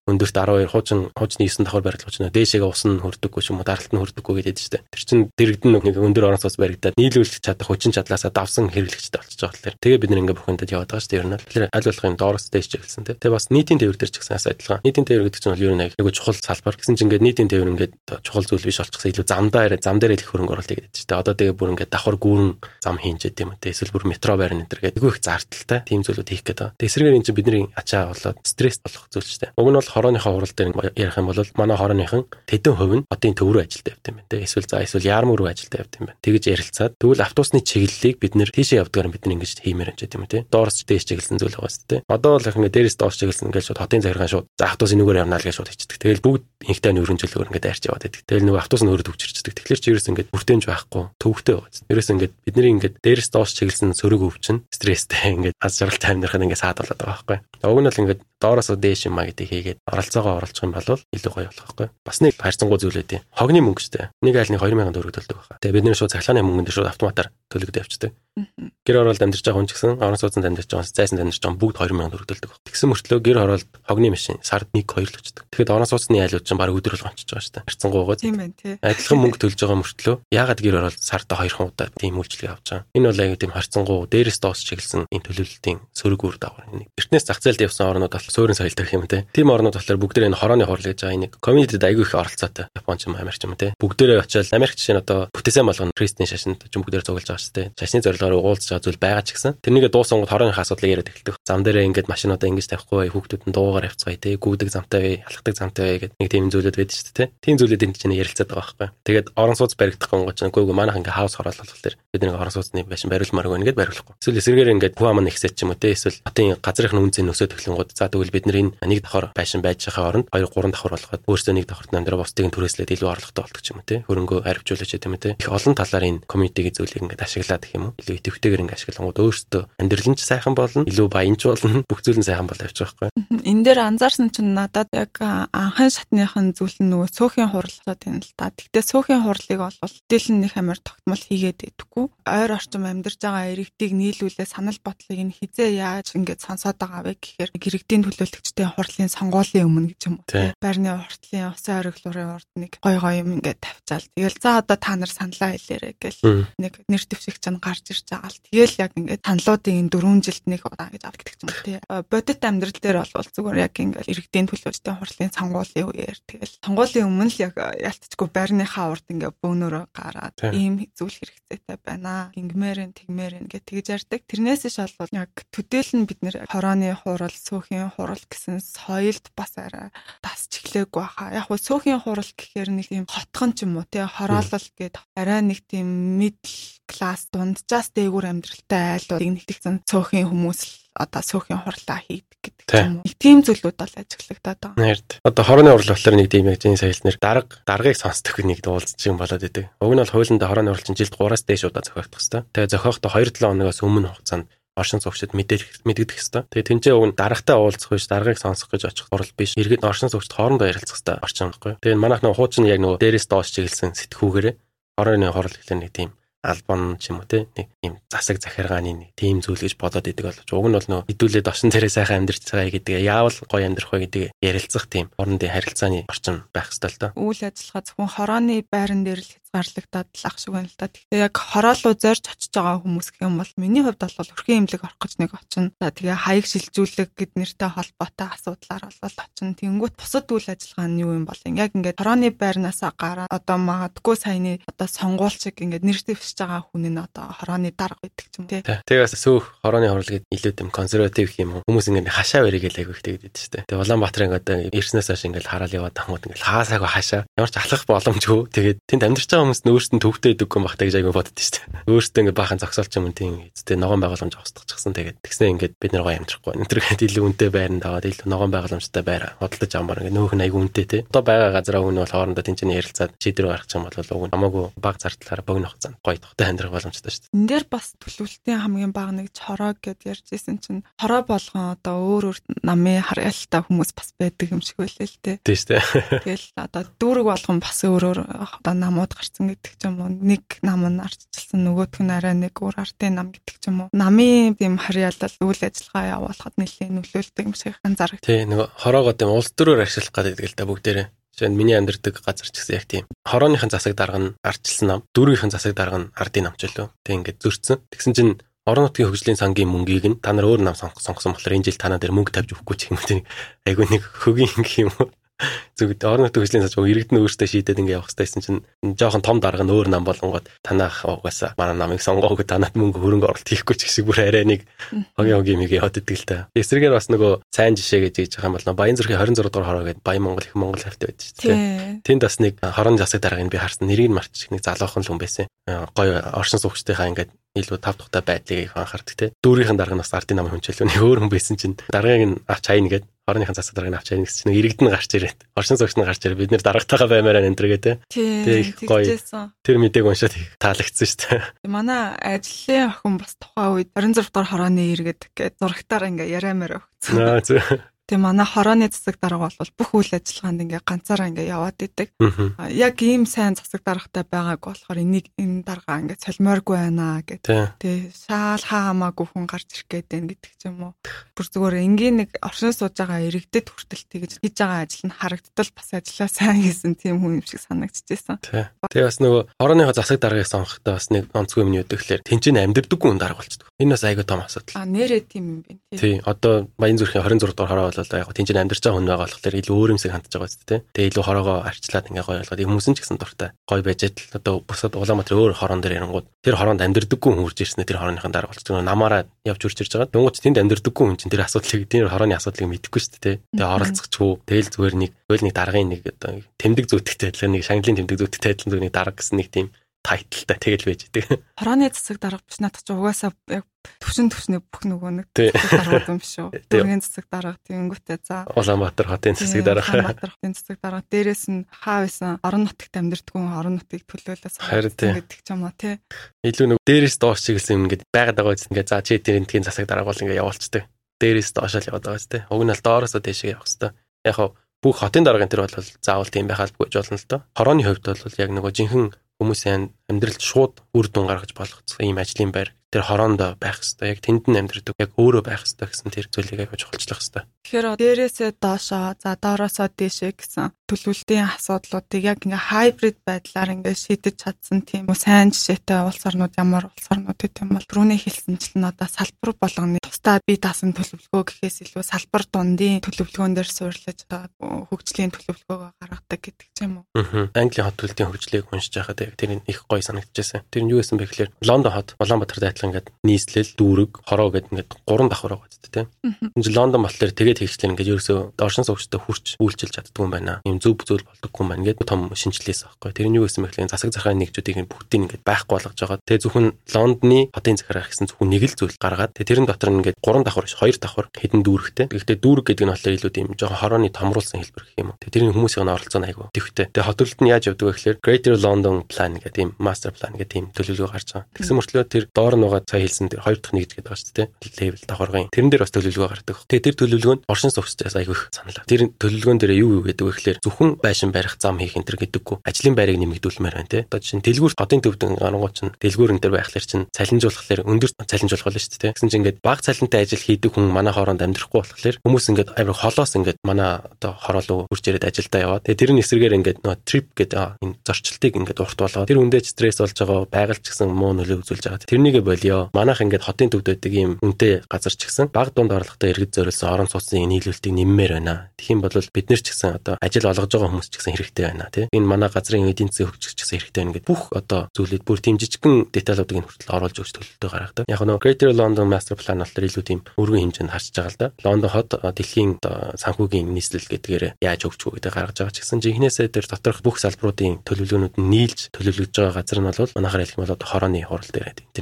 B: өндөрт дөрвөн хуучин хуучны девять давхар барилгаж байна. Дээшээгээ ус нь хөрдөггүй ч юм уу, даралт нь хөрдөггүй гэдэг чинь. Тэр чинь дэрэгдэн нэг өндөр орон сууц баригдаад нийлүүлэх чадах хүчин чадлаасаа давсан хэрэглэгчтэй болчихж байгаа. Тэгээ бид нэг ингээ бүхэндээ яваад байгаа шүү дээ. Ер нь тэгэхээр аль болох юм доороос дээш чиглэсэн те. Тэгээ бас нийтийн тээвэр дээр ч гэсэн адилхан. Нийтийн тээвэр гэдэг чинь бол ер нь айгүй чухал салбар. Гэсэн чинь ингээ нийтийн тээвэр ингээ чухал зүйл биш болчихсон. Илүү замдаа зам дээр их хөрөнгө оруулалт гэдэг чинь. Одоо тэгээ бүр ингээ давхар гүүрэн зам хийж яд юм те. Эсвэл бүр метро байрны энэ төр гэдэг айгүй их зардалтай тийм зүйлүүд хийх гэдэг. Тэгээ эсрэгээр энэ чинь бидний ачаа болоод стресс болох зүйл ч те. Уг нь бол хорооныхоо хурал дээр ярих юм бол манай хорооныхон тэдэн хувь нь одын төв рүү ажилдаа явд юм байна те. Эсвэл за эсвэл яармөр рүү ажилдаа явд юм байна. Тэгэж ярилцаад тэгвэл автобусны чиглэлийг бид нэр тийшээ явдгаар бид нар ингэж хиймээр юм ч гэдэг юм те. Доорс дээш чиглэсэн зүйл байгаа шүү дээ. Одоо бол их ингээ дээрээс доош чиглэсэн ингээл шууд хотын захиргаан шууд за автобус энэгээр явнаа л гэж шууд хийчихдэг. Тэгэл бүгд инхтэй нь өргөнжөлөөр ингээ дайрч яваад байдаг. Тэгэл нөгөө автобус нь өөрөө төвчөрчдөг. Тэгэхээр чи ерөөс ингээ бүртэнж байхгүй төвхтэй байгаа. Ерөөс ингээ бидний ингээ дээрээс доош чиглэсэн сөрөг өвчин стресстэй ингээ аз жаргалтай амьдрах нь ингээ саад болоод байгаа байхгүй. Уг нь бол ингээ доороос дээш юм а гэдэг хийгээд оролцоогоо оруулах юм бол илүү гоё болох байхгүй. Бас нэг харьцангуй зүйл үдээ. Хогны мөнгөтэй. Нэг айлны хоёр мянган төгрөг төлдөг байна. Тэгээ бид нэр шууд цахилгааны мөнгөнд шууд автоматар төлөгдөж явчихдаг. Гэр хороолд амьдарч байгаа хүн ч гэсэн орон сууцнд амьдарч байгаа, зайсанд амьдарч байгаа бүгд хоёр мянган төгрөг төлдөг байна. Тэгсэн мөртлөө гэр хороолд хогны машин сард нэг хоёр л өчдөг. Тэгэхэд орон сууцны айлууд чинь баг өдөр бол гончиж байгаа шүү дээ. Харьцангуйгаа.
A: Тийм байна тий.
B: Адилхан мөнгө төлж байгаа мөртлөө яагаад гэр хороолд сарда хоёрхан удаа тийм үйлчлэг авч байгаа. Энэ бол аяг тийм харьцангуй дээрээс доос чиглэсэн энэ төлөвлөлтийн сөрөг үр дагавар. Эртнээс зах зээлд явсан орнууд бол суурин соёлтой гэх юм те. Тийм орнууд болохоор бүгдээ энэ хорооны хурал гэж байгаа нэг комьюнитид аягүй их оролцоотой. Японч юм Америкч юм те. Бүгдээрээ очиад Америкч чинь одоо бүтээсэн болгоно Кристийн шашинд ч бүгдээр цуглаж байгаа шүү дээ. Шашны зорилгоор уулзж байгаа зүйл байгаа ч гэсэн тэрнийг дуусангууд хорооныхаа асуудлыг яриад эхэлдэг. Зам дээрээ ингэж машинуудаа ингэж тавихгүй хүүхдүүд нь дуугаар явцгаая те. Гүйдэг замтай бай, алхдаг замтай бай гэдэг нэг тийм зүйлүүд байдаг шүү дээ те. Тийм зүйлүүд энэ чинь ярилцаад байгаа байхгүй. Тэгээд орон сууц баригдах гонгоч нь гүйгүй манайх ингээ хаус хороол болохоор бид нэг орон сууцны байшин бариулмаар гэнэ гэд бариулахгүй. Эсвэл эсрэгээр ингээд хүн ам нэгсэж ч юм уу те. Эсвэл хотын газрын үнцэн өсөд эхлэнгууд за тэгвэл бид нар энэ нэг давхар байшин байж байгаа оронд хоёр гурван давхар болгоод өөрсдөө нэг давхарт амьдраа бусдыг нь түрээслээд илүү орлоготой болдог ч юм уу те. Хөрөнгөө арвижуулж гэдэг юм те. Их олон талаар энэ комьюнитигийн зүйлийг ингээд ашиглаад гэх юм уу. Илүү идэвхтэйгээр ингээд ашиглангууд өөрсдөө амьдрал нь ч сайхан болно, илүү баянч болно, бүх зүйл нь сайхан болоо явчих байхгүй.
A: Энэ дээр анзаарсан чинь надад яг анхан шатныхын зүйл нь нөгөө цөөхөн хурлаад байна л та. Тэгтээ цөөхөн хурлыг бол дээлэн нэг амар тогтмол хийгээд идэггүй. Ойр орчим амьдарч байгаа иргэдийг нийлүүлээ санал бодлыг нь хизээ яаж ингээд сонсоод байгаа вэ гэхээр иргэдийн төлөөлөгчдийн хурлын сонгуулийн өмнө гэж юм уу. Байрны уртлын усан ориглуурын урд нэг гой гой юм ингээд тавьчаал. Тэгэл за одоо та нар саналаа хэлээрэй гэл нэг нэр дэвшиг чинь гарч ирж байгаа л. Тэгэл яг ингээд саналуудын дөрвөн жилд нэг удаа гэж авдаг юм тий. Бодит амьдрал дээр бол зүгээр яг ингээд иргэдийн төлөөлөгчдийн хурлын сонгуулийн үеэр тэгэл сонгуулийн өмнө л яг ялтчгүй байрныхаа урд ингээд бөөнөрөө гараад ийм зүйл хэрэгцээтэй байна. Гингмэрэн тэгмэрэн гэж тэгж ярьдаг. Тэрнээс ш бол яг төдийл нь бид нэр хорооны хурал, сөөхийн хурал гэсэн соёлд бас арай тасч эхлэегүй баха. Яг хөө сөөхийн хурал гэхээр нэг тийм хотхон ч юм уу тий хороолол гээд арай нэг тийм middle class дунджаас дээгүүр амьдралтай айлууд нэгтгэсэн цөөхөн хүмүүс л одоо сөөхийн хурлаа хийдэг гэдэг юм уу. Тийм зүйлүүд бол ажиглагдаад байгаа.
B: Нэрд. Одоо хорооны хурал болохоор нэг тийм яг зэн саялнэр дарга даргыг сонсдог нэг уулзч юм болоод идэг. Уг нь бол хуулиндаа хорооны хурал чинь жилд гураас дээш удаа зохиогдох хэвээр. Тэгээ зохиохдоо хоёр долоо хоногоос өмнө хугацаанд оршин суугчид мэдээлэх мэдэгдэх хэвээр. Тэгээ тэнцээ уг нь даргатай уулзах биш, даргыг сонсох гэж очих хурал биш. Иргэд оршин суугчид хоорондоо ярилцах хэвээр орчин байхгүй. Тэгээ манайх нөгөө хуучин яг нөгөө дээрээс доош чиглэсэн сэтгүүгээрээ хорооны хурал гэхлээр нэг тийм албан ч юм уу те нэг юм засаг захиргааны нэг тийм зүйл гэж бодоод идэг боловч уг нь бол нөө хэдүүлээд орчин дээрээ сайхан амьдарч байгаа гэдэг яавал гоё амьдрах вэ гэдэг ярилцах тийм орондын харилцааны орчин байх ёстой л доо.
A: Үйл ажиллагаа зөвхөн хорооны байран дээр л хязгаарлагдаад л ах шиг байна л да. Тэгэхээр яг хороолоо зорж очиж байгаа хүмүүс гэх юм бол миний хувьд бол өрхийн эмнэлэг орох гэж нэг очино. За тэгээ хаяг шилжүүлэг гэд нэртэй холбоотой асуудлаар бол очино. Тэнгүүт бусад үйл ажиллагаа нь юу юм бол яг ингээд хорооны байрнаасаа гараад одоо магадгүй саяны одоо сонгуульчиг ингээд нэртэй байгаа хүн нь одоо хорооны дарга гэдэг ч юм тий.
B: Тэгээс сүүх хорооны хурал гэдэг илүү тийм консерватив юм уу. Хүмүүс ингээд хашаа баригээл айгүйх тэгдэд шүү дээ. Тэгээ Улаанбаатарын одоо ирснээс хойш ингээд хараал яваад тахмууд ингээд хаасаагүй хашаа. Ямар ч алхах боломжгүй. Тэгээд тэнд амьдарч байгаа хүмүүс өөрсдөө төвхтэй идэггүй юм бахтай гэж айгүй боддоо шүү дээ. Өөрсдөө ингээд баахан зогсоолч юм тийм эцтэй ногоон байгууламж авсдагчихсан. Тэгээд тэгснэ ингээд бид нар гоё амьдрахгүй. Энтергээд илүү үнэтэй байранд аваад илүү ногоон байгууламжтай байраа хөдөлж амбар ингээд нөөх нь айгүй үнэтэй тий. Одоо байгаа газараа хүн бол хоорондоо тэнцэнэ ярилцаад шийдвэр гаргах юм бол уг нь хамаагүй баг зардлаараа богино хугацаанд гоё тухтай амьдрах боломжтой шүү дээ.
A: Энд дээр бас төлөвлөлтийн хамгийн бага нэг чороо гэд ярьж ирсэн чинь хороо болгон одоо өөр өөр намын харьяалтай хүмүүс бас байдаг юм шиг байлээ л дээ.
B: Тийм шүү дээ.
A: Тэгэл одоо дүүрэг болгон бас өөр өөр одоо намууд гарч гарцсан гэдэг ч юм уу. Нэг нам нь ардчилсан, нөгөөх нь арай нэг өөр ардын нам гэдэг ч юм уу. Намын тийм харьяалал үйл ажиллагаа явуулахад нэлээд нөлөөлдөг юм шиг анзаарах.
B: Тий, нөгөө хороогоо тийм улс төрөөр ашиглах гэдэг л да бүгдээрээ. Жишээ нь миний амьдардаг газар ч гэсэн яг тийм. Хорооныхын засаг дарга нь ардчилсан нам, дүүргийнхэн засаг дарга нь ардын нам ч үлээ. Тэг ингээд зөрчсөн. Тэгсэн чинь орон нутгийн хөгжлийн сангийн мөнгийг нь та нар өөр нам сонгосон болохоор энэ жил танаа дээр мөнгө тавьж өгөхгүй ч юм уу. Айгүй нэг хөгийн юм уу. Зүгт орон нутгийн хөгжлийн сангийн иргэдэн өөртөө шийдээд ингээд явах хэрэгтэйсэн чинь жоохон том дарга нь өөр нам болонгод танах угаасаа манай намыг сонгоог танаад мөнгө хөрөнгө оруулалт хийхгүй ч гэсэн бүр арай нэг хогийн хогийн мэг яваад идэг л та. Эсрэгээр бас нөгөө сайн жишээ гэж хийж байгаа юм бол Баян зүрхийн хорин зураг дугаар хороо гэдэг Баян Монгол их Монгол хавьтай байдаг шүү дээ. Тэнд бас нэг хорон засаг даргаыг би харсан нэрийг мартчих нэг залуухан л хүн байсан. Гоё оршин суугчдынхаа ингээд илүү тав тухтай байдлыг анхаардаг те. Дүүрийнхэн дарга нас ардын намын хүнчлээ нэг өөр хүн байсан чинь даргаыг нь авч хайна гэд хорныхан засаг даргаыг авч хайна гэсэн чинь иргэдэн гарч ирээд оршин суугч нь гарч ирээд бид нэр даргатайгаа баймаараа энтергээ те.
A: Тэг гоё.
B: Тэр мэдээг уншаад их таалагдсан шүү дээ.
A: Манай ажлын охин бас тухайн үед хорин зураг дугаар хорооны иргэд гэд зурагтаар ингээ яриамаар өгсөн.
B: Аа зөв.
A: Тэгээ манай хорооны засаг дарга бол бүх үйл ажиллагаанд ингээ ганцаараа ингээ яваад идэг. Яг ийм сайн засаг даргатай байгааг болохоор энийг энэ дарга ингээ солимооргүй байна гэдэг. Тэгээ шаал хаамаагүй хүн гарч ирэх гээд байна гэдэг ч юм уу. Бүр зүгээр энгийн нэг оршин сууж байгаа иргэдэд хүртэл тэгж хийж байгаа ажил нь харагдтал бас ажиллаа сайн хийсэн тийм хүн юм шиг санагдчихсэн.
B: Тэгээ бас нөгөө хорооныхоо засаг даргаыг сонгохдоо бас нэг онцгүй юм юу гэхээр тэнцэн амьдэрдэггүй хүн дарга болчихдог. Энэ бас айгүй том асуудал.
A: Аа нэрээ тийм юм байна тий.
B: Тий, одоо Баян зүрхийн хорин зураг дугаар хороо бол яг тэнцэн амьдарч байгаа хүн байгаа болохоор илүү өөр юмсыг хандж байгаа үстэй тий. Тэгээ илүү хороогоо арчлаад ингээ гоё болгоод хүмүүс нь ч гэсэн дуртай. Гоё байж л одоо бусад Улаанбаатар өөр хороон дээр ирэнгууд тэр хороонд амьдэрдэггүй хүн хурж ирснээр тэр хорооныхон дарга болчихдог. Намаараа явж хурж ирж байгаа. Дөнгөж тэнд амьдэрдэггүй хүн чинь тэр асуудлыг тэр хорооны асуудлыг мэдэхгүй шүү дээ тий. Тэгээ оролцохчгүй тэгэл зүгээр нэг хөл нэг даргын нэг одоо тэмдэг зүйтгэхтэй адилхан нэг шанглын тэмдэг зүйтгэхтэй адилхан зүгээр нэг дарга гэсэн нэг тийм тайтлтай тэгэл байж идэг.
A: Хорооны засаг дарга биш надад ч угаасаа яг төвшин төвшний бүх нөгөө нэг дарга юм биш үү. Дүүргийн засаг дарга тэгэнгүүтээ за
B: Улаанбаатар хотын засаг дарга.
A: Улаанбаатар хотын засаг дарга. Дээрээс нь хаа байсан орон нутагт амьдэрдэггүй орон нутгийг төлөөлөөс гэдэг ч юм уу тий.
B: Илүү нэг дээрээс доош чиглэсэн юм ингээд байгаад байгаа үст ингээд за чи тэр энтгийн засаг дарга бол ингээд явуулцдаг. Дээрээс доош л яваад байгаа үст тий. Уг нь л доороосоо дээшээ явах хэвээр. Яг хав бүх хотын даргын тэр бол заавал тийм байх албагүй ч болно л доо. Хорооны хувьд бол яг нөгөө жинхэнэ хүмүүсийн амьдралд шууд үр дүн гаргаж болгоцсон ийм ажлын байр тэр хороонд байх хэвээр яг тэнд нь амьдрдаг яг өөрөө байх хэвээр гэсэн тэр зүйлийг аягүй чухалчлах хэвээр. Тэгэхээр
A: дээрээсээ доошоо за доороосоо дээшээ гэсэн төлөвлөлтийн асуудлуудыг яг ингээ хайбрид байдлаар ингээ шийдэж чадсан тийм сайн жишээтэй улс орнууд ямар улс орнууд гэм бол түрүүний хэлсэнчлэн одоо салбар болгоны тусдаа бие даасан төлөвлөгөө гэхээс илүү салбар дундын төлөвлөгөөн дээр суурилж одоо хөгжлийн төлөвлөгөөгөө гаргадаг гэдэг ч юм уу.
B: Аа. Английн хот төлөвийн хөгжлийг уншиж байхад тэр их гоё санагдчихсан. Тэр нь юу гэсэн бэ гэхээр Лондон хот Улаанбаатарт адилхан ингээд нийслэл дүүрэг хороо гэдэг ингээд гурван давхар байгаа гэдэг тийм. Энд Лондон болохоор тэгээд хийхчлэн ингээд ерөөсөө оршин суугчтай хурц үйлчилж чаддгүй юм байна. Ийм зөв зүйл болдоггүй юм байна гэдэг том шинжилээс аахгүй. Тэр нь юу гэсэн бэ гэхээр засаг захааны нэгжүүдийг бүгдийг ингээд байхгүй болгож байгаа. Тэгээд зөвхөн Лондоны хотын захираа гэсэн зөвхөн нэг л зүйл гаргаад тэгээд тэрэн дотор нь ингээд гурван давхар биш хоёр давхар хэдэн дүүрэгтэй. Гэхдээ дүүрэг гэдэг нь болохоор илүү тийм жоохон хорооны томруулсан хэлбэр гэх юм уу. Тэгээд тэрний хүмүүсийн оролцоо нь айгүй төвхтэй. Тэгээд хот төлөлт нь яаж явдаг вэ гэхээр Greater London Plan гэдэг тийм master plan гэдэг тийм төлөвлөгөө гарч байгаа. Тэгсэн мөртлөө тэр доор нь байгаа цаа хэлсэн тэр хоёр дахь нэгж гэдэг байгаа шүү дээ. Level давхаргын. Тэрэн дээр бас төлөвлөгөө гардаг. Тэгээд тэр төлөвлөгөөнд оршин суугчдаас айгүй их саналаа. Тэр төлөвлөгөөн дээр юу юу гэдэг вэ гэхээр зөвхөн байшин барих зам хийх энэ төр гэдэггүй. Ажлын байрыг нэмэгдүүлмээр байна те. Одоо чинь дэлгүүр хотын төвдөн гарангуй чинь дэлгүүрэн дээр байхлаар чинь цалинжуулахлаар өндөр цалинжуулах болно шүү дээ. Гэсэн чинь ингээд бага цалинтай ажил хийдэг хүн манай хооронд амьдрахгүй болохоор хүмүүс ингээд амар холоос ингээд манай одоо хороолоо хурж ирээд ажилдаа яваад. Тэгээд тэрний эсрэгээр ингээд нөө trip гэдэг энэ зорчлтыг ингээд урт болгоод тэр үндэ стресс болж байгаа байгаль ч гэсэн муу нөлөө үзүүлж байгаа. Тэрнийг болио. Манайх ингээд хотын төвд байдаг ийм үнэтэй газар ч гэсэн бага дунд орлоготой иргэд зориулсан орон сууцны нийлүүлэлтийг нэммээр байна. Тэгхийн бол бид нар ч гэсэн одоо ажил олгож байгаа хүмүүс ч гэсэн хэрэгтэй байна тий. Энэ манай газрын эдийн засгийн хөгжих ч гэсэн хэрэгтэй байна гэдэг бүх одоо зүйлүүд бүр тийм жижигхэн деталуудыг энэ хүртэл оруулж өгч төлөвлөлтөө гаргадаг. Яг нь Greater London Master Plan болохоор илүү тийм өргөн хэмжээнд харж байгаа л да. Лондон хот дэлхийн санхүүгийн нийслэл гэдгээр яаж өгч үү гэдэг гаргаж байгаа ч гэсэн жинхнээсээ тэр доторх бүх салбаруудын төлөвлөгөөнүүд нь нийлж төлөвлөгдөж байгаа газар нь бол манайхаар хэлэх юм бол хорооны хурал дээр тэрний ярилцсан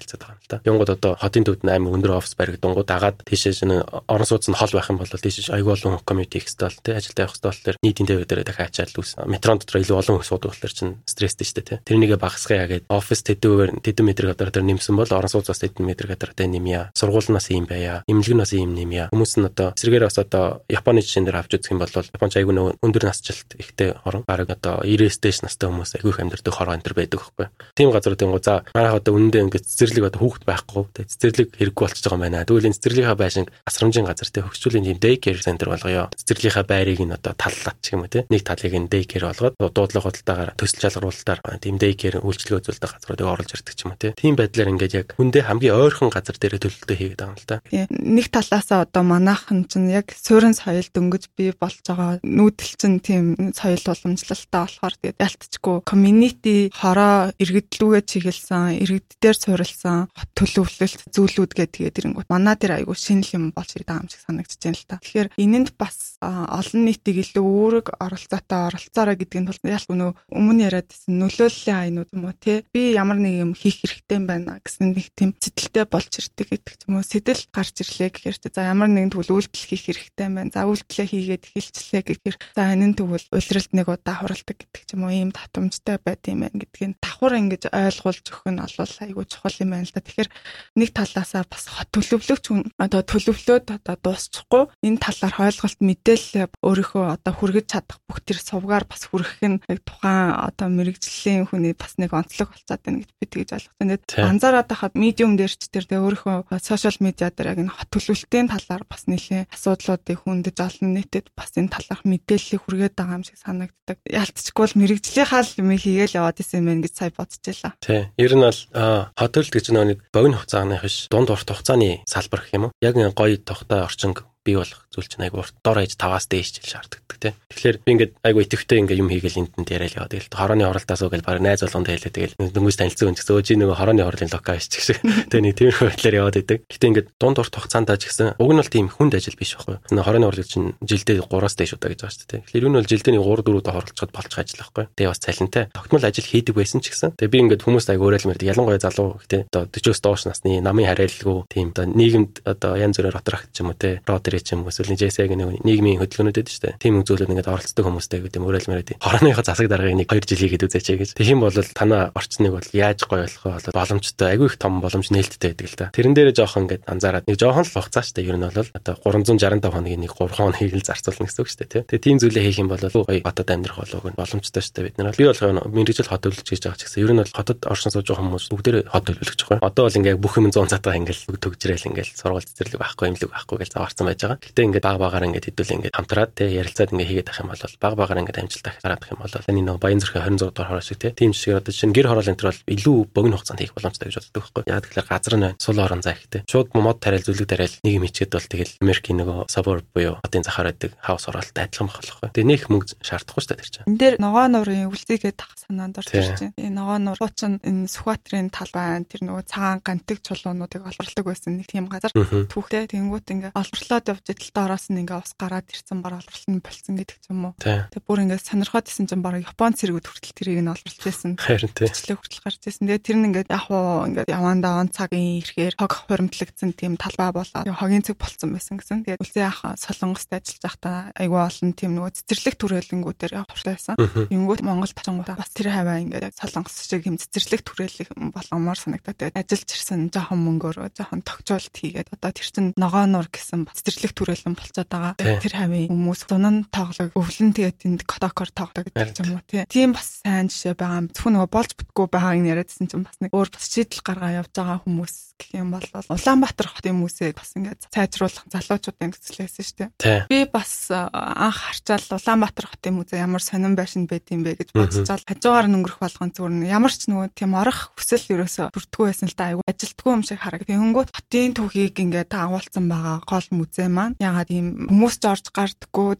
B: харилцаад байгаа юм л да. Янгууд одоо хотын төвд амар өндөр офис баригдангууд дагаад тийшээ шинэ орон сууц нь хол байх юм бол тийшээ аягүй олон community хэвстэй бол тий ажилдаа явах хэвстэй бол нийтийн төвөө дээр дахиад ачаал үүс. Метрон дотор илүү олон хүмүүс суудаг болохоор чинь стресстэй шүү дээ тий. Тэрнийгээ багасгая гэдэг офис тэдүүгээр тэдэн метр гадар дээр нэмсэн бол орон сууц бас тэдэн метр гадар дээр нэмья. Сургуулнаас ийм байя. Имлэгнээс ийм нэмья. Хүмүүс нь одоо эсрэгээр бас одоо Японы жишээн дээр авч үзэх юм бол Японч аягүй нөгөө өндөр насжилт ихтэй орон бараг одоо девяносто дэш настай хүмүүс аягүй их амьдардаг хороо энэ төр байдаг байхгүй. Тийм газруудын гоо за манайх одоо үнэндээ ингээд цэцэрлэг одоо хүүхэд байхгүй. Тэгээ цэцэрлэг хэрэггүй болчихж байгаа юм байна. Тэгвэл энэ цэцэрлэгийнхаа байшин асрамжийн газар тий хөгжүүлэн тийм daycare center болгоё. Цэцэрлэгийнхаа байрыг нь одоо таллаад ч юм уу тий нэг талыг нь daycare болгоод дуудлага худалдаагаар төсөл шалгаруулалтаар тийм daycare үйлчлэг үзүүлдэг газруудыг оруулж ирдэг ч юм уу тий. Тийм байдлаар ингээд яг хүндээ хамгийн ойрхон газар дээр төлөлтөө хийгээд байгаа юм л та.
A: Нэг талаасаа одоо манайхан чинь яг суурин соёл дөнгөж бий болж байгаа нүүдэл чинь тийм соёл уламжлалтай болохоор тэгээд ялтчгүй community хороо иргэдлүүгээ чиглэсэн, иргэддээр суурилсан төлөвлөлт зүйлүүд гэдэг ирэнгүүт манай дээр айгүй шинэл юм болж ирдэг юм шиг санагдаж байна л та. Тэгэхээр энэнд бас олон нийтийг илүү үүрэг оролцоотой оролцоорой гэдэг нь тул ялт өнөө өмнө яриадсэн нөлөөллийн айнууд юм уу тий би ямар нэг юм хийх хэрэгтэй юм байна гэсэн нэг тийм зэтэлтэй болж ирдэг гэдэг юм уу сэтэл гарч ирлээ гэхээр за ямар нэгэн тэгвэл үйлдэл хийх хэрэгтэй юм байна. За үйлдэлээ хийгээд эхэлчлээ гэхээр за энэ нь тэгвэл улиралд нэг удаа хуралдаг гэдэг юм уу ийм татамжтай байд юм байна гэдгийг давхар ингэж ойлгуулж өгөх нь олвол айгүй чухал юм байна л да. Тэгэхээр нэг талаасаа бас төлөвлөгч одоо төлөвлөөд одоо дуусчихгүй энэ талаар ойлголт мэдээлэл өөрийнхөө одоо хүргэж чадах бүх тэр сувгаар бас хүргэх нь тухайн одоо мэрэгжлийн хүний бас нэг онцлог болцоод байна гэж би тэгж ойлгож байна. Анзаараад байхад медиум дээр ч тэр өөрийнхөө сошиал медиа дээр яг энэ хот төлөвлөлтийн талаар бас нэлээд асуудлуудыг хүндэж олон нийтэд бас энэ талаарх мэдээллийг хүргээд байгаа юм шиг санагддаг. Ялтчгүй бол мэрэгжлийнхаа л юм хийгээл яваад исэн юм байна гэж сая бодчихлаа.
B: Тий. Ер нь бол хот төлөлт гэж нэг богино хугацааны биш дунд урт хугацааны салбар гэх юм уу? Яг энэ гоё тогтой орчинг бий болох зүйл чинь айгу урт дор ээж таваас дээш жил шаарддаг тий. Тэгэхээр би ингээд айгу итэвхтэй ингээд юм хийгээл энд нь яриад яваад тэгэл хорооны оролтоос уу гэл баг найз болгонд хэлээ тэгэл дөнгөж танилцсан хүн ч гэсэн өө чи нөгөө хорооны хорлын лока биш ч гэсэн тэгээ нэг тиймэрхүү байдлаар яваад идэг. Гэтэ ингээд дунд урт хугацаанд ч гэсэн уг нь бол тийм хүнд ажил биш байхгүй. Энэ хорооны хорлыг чинь жилдээ гураас дээш удаа гэж байгаа шүү дээ. Тэгэхээр энэ нь бол жилдээ нэг гурав дөрөв удаа хорлцоход болчих ажил байхгүй. Тэгээ бас цалинтай. Тогтмол ажил хийдэг байсан ч гэсэн тэгээ би ингээд хүмүүст айгу уурал мэрдэг ялангуяа залуу гэдэг одоо дөрвөөс доош насны намын харайлалгүй тийм одоо нийгэмд одоо янз бүрээр отрах ч юм уу те ротери ч юм уу эсвэл жэсэг нэг нийгмийн хөдөлгөөнүүд байдаг шүү дээ. Тийм үзүүлэлт ингээд оролцдог хүмүүстэй гэдэг юм уурал мэрдэг. Хорооныхоо засаг даргаыг нэг хоёр жил хийгээд үзээч гэж. Тэгэх юм бол танаа орчныг бол яаж гоё болох вэ? Боломжтой айгүй их том боломж нээлттэй байдаг л да. Тэрэн дээрээ жоохон ингээд анзаараад нэг жоохон л хугацаа шүү дээ. Ер нь бол одоо гурамзан шаран тавь хоногийн нэг гурав хоног л зарцуулна гэсэн үг шүү дээ. Тэгээ тийм зүйлээ хийх юм бол гоё хотод амьдрах болов боломжтой шүү дээ бид нар. Би бол мэрэгжил хот төлөвлөж хийж байгаа ч гэсэн ер нь бол хотод оршин сууж байгаа хүмүүс бүгдээр хот төлөвлөж байгаа. Одоо бол ингээд бүх юм зүүн цатгаа ингээд төгжрэл ингээд сургууль цэцэрлэг байхгүй юмлэг байхгүй гэж заваарсан байж байгаа. Гэтэ ингээд баг багаар ингээд хэдүүл ингээд хамтраад те ярилцаад ингээд хийгээд ах юм бол баг багаар ингээд амжилттай гараад ах юм бол энэ нэг баян зүрхийн двадцать сая дугаар хороо шиг те тийм шиг одоо чинь гэр хороолын төр бол илүү богино хугацаанд хийх боломжтой гэж боддог байхгүй. Яг тэгэхээр газар нь байна. Сул орон зай ихтэй. Шууд мод тариал зүлэг тариал нэг юм хичээд бол тэгэл Америкийн нөгөө suburb буюу хотын захаар байдаг хаус оролттой адилхан болох байхгүй. Тэгээ нэх мөнгө шаардахгүй шүү дээ тэр чинь.
A: Энд дээр ногоо нуурын үлдээгээ тах санаанд орж ирж байна. Энэ ногоо нуур чинь энэ Сүхбаатарын тал байна. Тэр нөгөө цагаан гантик чулуунуудыг олборлог байсан нэг тийм газар түүхтэй тэнгуут ингээ олборлоод явж идэлтэй ороос нь ингээ ус гараад ирсэн баг олборлол нь болсон гэдэг ч юм уу. Тэгээ бүр ингээ сонирхоод исэн чинь баг Япон цэргүүд хүртэл тэрийг нь олборлж байсан.
B: Харин тий.
A: Бичлэг хүртэл гарч ирсэн. Тэгээ тэр нь ингээ яг уу ингээ явандаа он цагийн ирэхээр хог хуримтлагдсан тийм талбай болоод хогийн цэг болцсон байсан гэсэн. Тэгээ үлзий ах Солонгост ажиллаж байхдаа айгүй олон тийм нөгөө цэцэрлэг түрээлэнгүүдээр явахтай байсан. Тэнгүүт Монгол тачингуудаа бас тэр хаваа ингээ Солонгос шиг юм цэцэрлэг түрээлэх болгомоор санагдаад тэгээ ажиллаж ирсэн жоохон мөнгөөр жоохон тогтжуулт хийгээд одоо тэр чин ногоо нуур гэсэн цэцэрлэг түрээлэн болцоод байгаа. Тэр хавийн хүмүүс зунан тоглог өвлөн тэгээд тэнд котокор тоглог гэдэг юм уу тийм бас сайн жишээ байгаа юм. Зөвхөн нөгөө болж бүтггүй байгааг нь яриадсэн чинь бас нэг өөр бас шийдэл гаргаа явж байгаа хүмүүс гэх юм бол Улаанбаатар хотын хүмүүсээ бас ингээд сайжруулах залуучуудын төслөөсөн шүү дээ. Би бас анх харчаал Улаанбаатар хотын музей ямар сонирн байшин байд юм бэ гэж бодчихвол хажуугаар нь өнгөрөх болгон зүгээр ямар ч нөгөө тийм орох хүсэл ерөөсө бүрдгүү байсан л да айгу ажилтгүй юм шиг хараг. Тэгэнгүүт хотын түүхийг ингээд агуулсан байгаа гол музей маань ягаад ийм хүмүүс ч орж гардггүй тэгээ дээрээ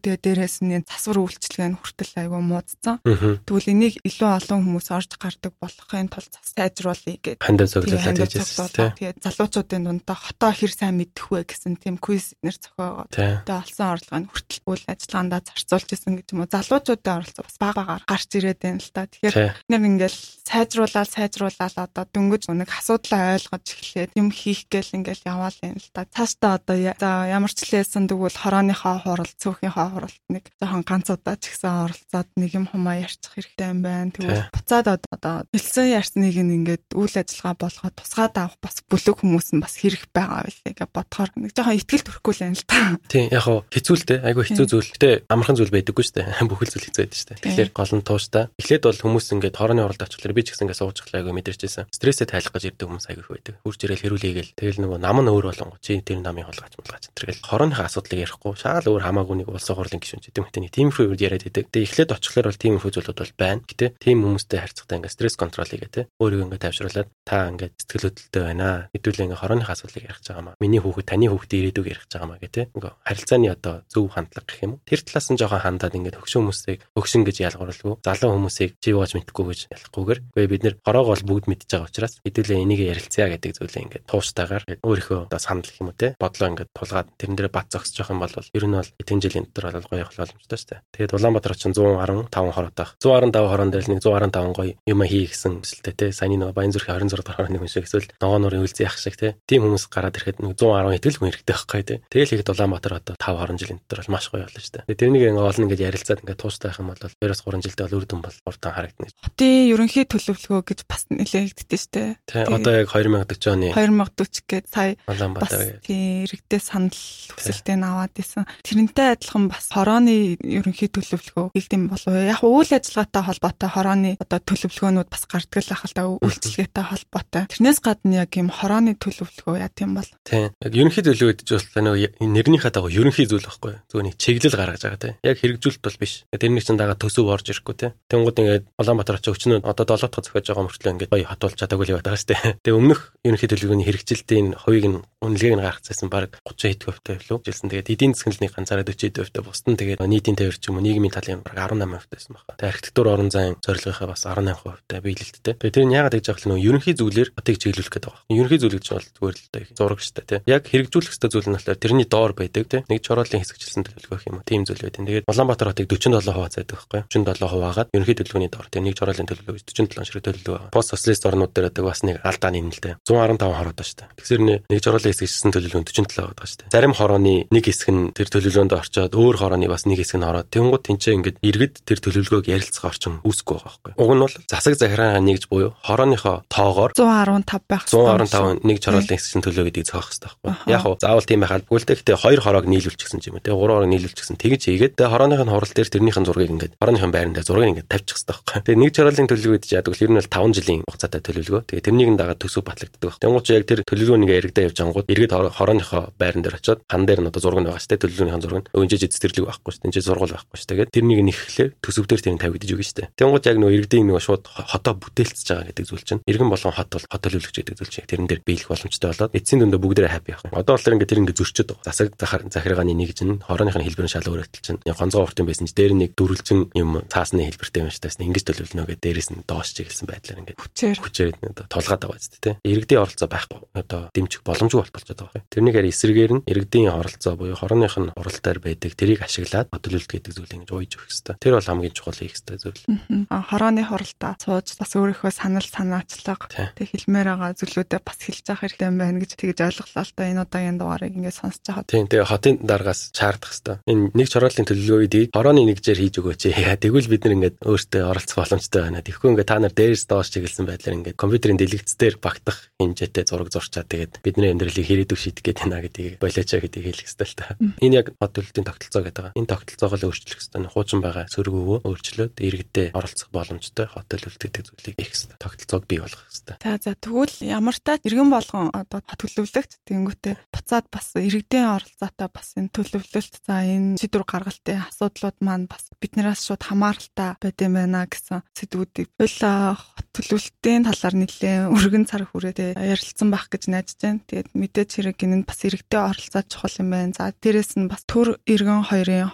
A: байсны засвар үйлчлэгээ нь хүртэл айгүй муудсан.
B: Мгм.
A: Тэгвэл энийг илүү олон хүмүүс орж гардаг болохын тулд цас сайжруулъя гэдэг.
B: Хандаа цуглуулаад хийжсэн тий.
A: Тэгээд залуучуудын дундаа хотоо хэр сайн мэдэх вэ гэсэн тийм квиз нэр зохиогоо.
B: Тий.
A: Тэгээд олсон орлогыг хүртэл үйл ажиллагаандаа зарцуулж исэн гэж юм уу. Залуучуудын оролцоо бас бага багаар гарч ирээд байна л та. Тэгэхээр нэр ингээл сайжруулаад сайжруулаад одоо дөнгөж нэг асуудлаа ойлгож эхлээд юм хийх гээл ингээл яваал юм л та. Цаашдаа одоо за ямар ч лээсэн тэгвэл хорооныхоо хурал, цөөхийнхөө хуралд нэг жоохон ганц удаа ч гэсэн оролцоод нэг юм хумаа ярьчих хэрэгтэй юм байна. Тэгвэл буцаад одоо хэлсэн ярьсныг ингээд үйл ажиллагаа болгоод тусгаад авах бас бүлэг хүмүүс нь бас хэрэг байгаа байлээ гэж бодохоор нэг жоохон ихтгэл төрөхгүй л юм л та.
B: Тийм яг хоо хэцүүлтэй айгүй хэцүү зүйл. Гэтэ амархан зүйл байдаггүй шүү дээ. Бүхэл зүйл хэцүү байдаг шүү дээ. Тэгэхээр гол нь тууштай. Эхлээд бол хүмүүс ингээд хорооны хуралд очихлаар би ч гэсэн ингээд суужглаа айгүй мэдэрчээсэн. Стрессээ тайлах гэж ирдэг хүмүүс айгүй их байдаг. Хурж ирээл хэрүүлээгээл тэгэл нөгөө нам нь өөр болонгоо чи тэр намын холгаач мулгаач тэргээл хорооныхаа асуудлыг ярихгүй шаал өөр хамаагүй нэг улсын хурлын гишүүн ч гэдэг юм хэвээр тиймэрхүү үед яриад байдаг. Тэгээ эхлээд очихлаар бол тиймэрхүү зүйлүүд бол байна. Гэтэ тийм хүмүүстэй харьцахтаа ингээд стресс контрол хийгээ те. Өөрийгөө ингээд тайвшруулад та ингээд сэтгэл хөдлөлтөй байна. Хэдүүлээ ингээд хорооныхаа асуудлыг ярих гэж байгаа маа. Миний хүүхэд таны хүүхдээ ирээдүг ярих гэж байгаа маа гэх те. Ингээд харилцааны одоо зөв хандлага гэх юм уу. Тэр талаас нь жоохон хандаад ингээд хөгшин хүмүүсийг хөгшин гэж ялгуурлгүй. Залуу хүмүүсийг чи бооч мэдхгүй гэж ялахгүйгээр. Гэхдээ бид нэр хороог бол бүгд мэдж байгаа учраас хэдүүлээ энийг ярилцъя гэдэг зүйлээ ингээд тууштайгаар өөрийнхөө одоо санал гэх юм уу те. Бодлоо ингээд тулгаад тэрэн дээр бат зогсож явах юм бол ер нь бол эдгээр жилийн дотор бол гоё явах боломжтой шүү дээ. Тэгээд Улаанбаатар чинь one twelve хороотой. one twelve хорон дээр л нэг one twelve гоё юм хий гэсэн өсөлттэй те. Саяны нөгөө Баян зүрхийн twenty six дахь хорооны хүн шиг эсвэл ногоо нуурын үлзий ах шиг те. Тим хүмүүс гараад ирэхэд нэг one ten итгэл хүн хэрэгтэй байхгүй те. Тэгэл ихэд Улаанбаатар одоо five хорон жилийн дотор бол маш гоё болно шүү дээ. Тэрнийг ингээ олон ингээ ярилцаад ингээ тууштай байх юм бол two three жилдээ бол үр дүн бол уртан харагдана.
A: Хотын ерөнхий төлөвлөгөө гэж бас нэлээгддэг шүү дээ.
B: Тэ одоо яг twenty forty оны
A: twenty forty гээд сая
B: Улаанбаатар
A: тийм иргэдээ санал хүсэлтээ аваад исэн. Тэрнтэй адилхан бас хорооны ерөнхий төлөвлөгөө хийгдэм болов уу? Яг үйл ажиллагаатай холбоотой хорооны одоо төлөвлөгөөнүүд бас гардаг л ахал та үйлчлэгээтэй холбоотой. Тэрнээс гадна яг юм хорооны төлөвлөгөө яа тийм бол.
B: Тийм. Яг ерөнхий төлөвлөгөө гэж бол нөгөө нэрнийхээ дагуу ерөнхий зүйл байхгүй. Зөвхөн нэг чиглэл гаргаж байгаа тийм. Яг хэрэгжүүлэлт бол биш. Тэрний чинь дагаа төсөв орж ирэхгүй тийм. Тэнгууд ингээд Улаанбаатар очиж өчнөө одоо долоо дахь зохиож байгаа мөртлөө ингээд гоё хатуулж чадаагүй л байдаг шүү дээ. Тэгээ өмнөх ерөнхий төлөвлөгөөний хэрэгжилтийн хувийг нь үнэлгээг нь гаргацсан баг thirty percent хувьтай билүү. Жилсэн тэгээд эдийн засгийн нэг ганцаараа forty percent хувьтай бусдын тэгээд нийтийн тээвэр ч юм уу нийгмийн талын баг eighteen percent байсан байна. Тэгээд архитектур орон зайн зорилгынхаа бас eighteen percent хувьтай биелэлттэй. Тэгээд тэр нь яагаад гэж яхах нөгөө ерөнхий зүйлээр хотыг чиглүүлэх гэдэг байна. Ерөнхий зүйл гэж бол зүгээр л дээ зураг шүү дээ. Яг хэрэгжүүлэх ёстой зүйл нь болохоор тэрний доор байдаг тийм. Нэг чороолын хэсэгчлсэн төлөвлөгөө юм уу. Тийм зүйл байдаг. Тэгээд Улаанбаатар хотыг forty-seven percent зайдаг байхгүй. forty-seven percent хагаад ерөнхий төлөвлөгөөний доор тийм нэг чороолын төлөвлөгөө forty-seven ширхэг төлөвлөгөө. Пост социалист орнууд дээр байдаг бас нэг алдаа нэмэлтэй. one twelve хороод шүү дээ. Тэгэхээр нэг чороолын хэсэгчлсэн төлөвлөгөө forty-seven байгаа шүү дээ. Зарим хорооны нэг хэсэг нь тэр төлөвлөгөөнд орчоод өөр хорооны бас нэг хэсэг нь ороод тэнгууд тэнцээ ингээд иргэд тэр төлөвлөгөөг ярилцах орчин үүсэхгүй байгаа байхгүй. Уг нь бол засаг захиргааны нэгж буюу хорооныхоо тоогоор
A: one fifteen байх
B: one fifteen нэг чороолын хэсэгчлэн төлөө гэдгийг зохиох хэрэгтэй байхгүй. Яг уу заавал тийм байх албагүй л дээ. Гэтэ хоёр хороог нийлүүлчихсэн юм те. Гурван хороог нийлүүлчихсэн. Тэгэж хийгээд тэгээ хорооныхын хурал дээр тэрнийхэн зургийг ингээд хорооныхын байран дээр зургийг ингээд тавьчих хэрэгтэй байхгүй. Тэгээ нэг чороолын төлөвлөгөө гэж яадаг л ер нь бол five жилийн хугацаатай төлөвлөгөө. Тэгээ тэрнийг нь дагаад төсөв батлагддаг байх. Тэнгууд чи яг тэр төлөвлөгөө нэг яригдаа явж ангууд иргэд хорооныхоо байран дээр очиод хан дээр нь одоо зураг нь байгаа шүү дээ. Төлөвлөгөөнийхэн зураг нь өвөнжиж эцэрлэг байхгүй шүү дээ. Энд сургууль байхгүй шүү. Тэгээд тэрнийг нь ихлээр төсөв дээр тэрийг тавигдаж өгнө шүү дээ. Тэнгууд яг нөгөө иргэдийн нөгөө шууд хотоо бүтээлцэж байгаа гэдэг зүйл чинь иргэн болгон хот бол хот төлөвлөгч гэдэг зүйл чинь тэрэн дээр биелэх боломжтой болоод эцсийн дүндээ бүгдээрээ хаппи явах. Одоо болохоор ингээд тэр ингээд зөрчөөд байгаа. Засаг захиргааны нэг чинь хорооныхын хэлбэрийн шал өөрөлтөл чинь гонцгой уртын байсан ч дээр нэг дөрвөлжин юм цаасны хэлбэртэй юм шигтээс ингэж төлөвлөнө гэдэг дээрээс нь доош чиглэсэн байдлаар ингээд хүчээр хүчээр тулгаад байгаа зү тэ. Иргэдийн оролцоо байхгүй одоо дэмжих боломжгүй болчиход байгаа. Тэрнийг харин эсрэгээр нь иргэдийн оролцоо буюу хорооных нь оролтоор байдаг тэрийг ашиглаад төлөвлөлт гэдэг зүйлийг ингэж ууж өгөх хэрэгтэй. Тэр бол хамгийн чухал хийх хэрэгтэй зүйл.
A: Хорооны хуралдаа сууж бас өөрийнхөө санал санаачлага тэг хэлмээр байгаа зүйлүүдээ бас хэлж авах хэрэгтэй юм байна гэж тэгж ойлголоо л да энэ удаагийн дугаарыг ингээд сонсож байгаа.
B: Тийм тэгээ хотын дараагаас чаардах хэрэгтэй. Энэ нэг чороолын төлөвлөгөөийг хорооны нэгжээр хийж өгөөч. Тэгвэл бид нар ингээд өөртөө оролцох боломжтой байна. Тэгэхгүй ингээд та нар дээрээс доош чиглэсэн байдлаар ингээд компьютерийн дэлгэцээр багтах хэмжээтэй зураг зурчаад тэгээд бидний амьдралыг хэрээдүг шийдэх гээд байна гэдгийг болоочаа гэдгийг хэлэх хэрэгтэй л та. Энэ яг хот төлөлтийн тогтолцоо гэдэг байгаа. Энэ тогтолцоогоо л өөрчлөх хэрэгтэй. Хуучин байгаа сөргөөгөө өөрчлөөд иргэдээ оролцох боломжтой хот төлөлт гэдэг зүйлийг хийх хэрэгтэй. Тогтолцоог бий болгох хэрэгтэй.
A: За за тэгвэл ямар ч тач иргэн болгон одоо төлөвлөгч тэнгүүтээ буцаад бас иргэдийн оролцоотой бас энэ төлөвлөлт за энэ шийдвэр гаргалтын асуудлууд маань бас биднээс шууд хамааралтай байд юм байна гэсэн сэдвүүдийг бол төлөвлөлтийн талаар нэлээд өргөн цар хүрээд ярилцсан байх гэж найдаж байна. Тэгээд мэдээж хэрэг энэ бас иргэдийн оролцоо чухал юм байна. За дээрэс нь бас төр иргэн хоёрын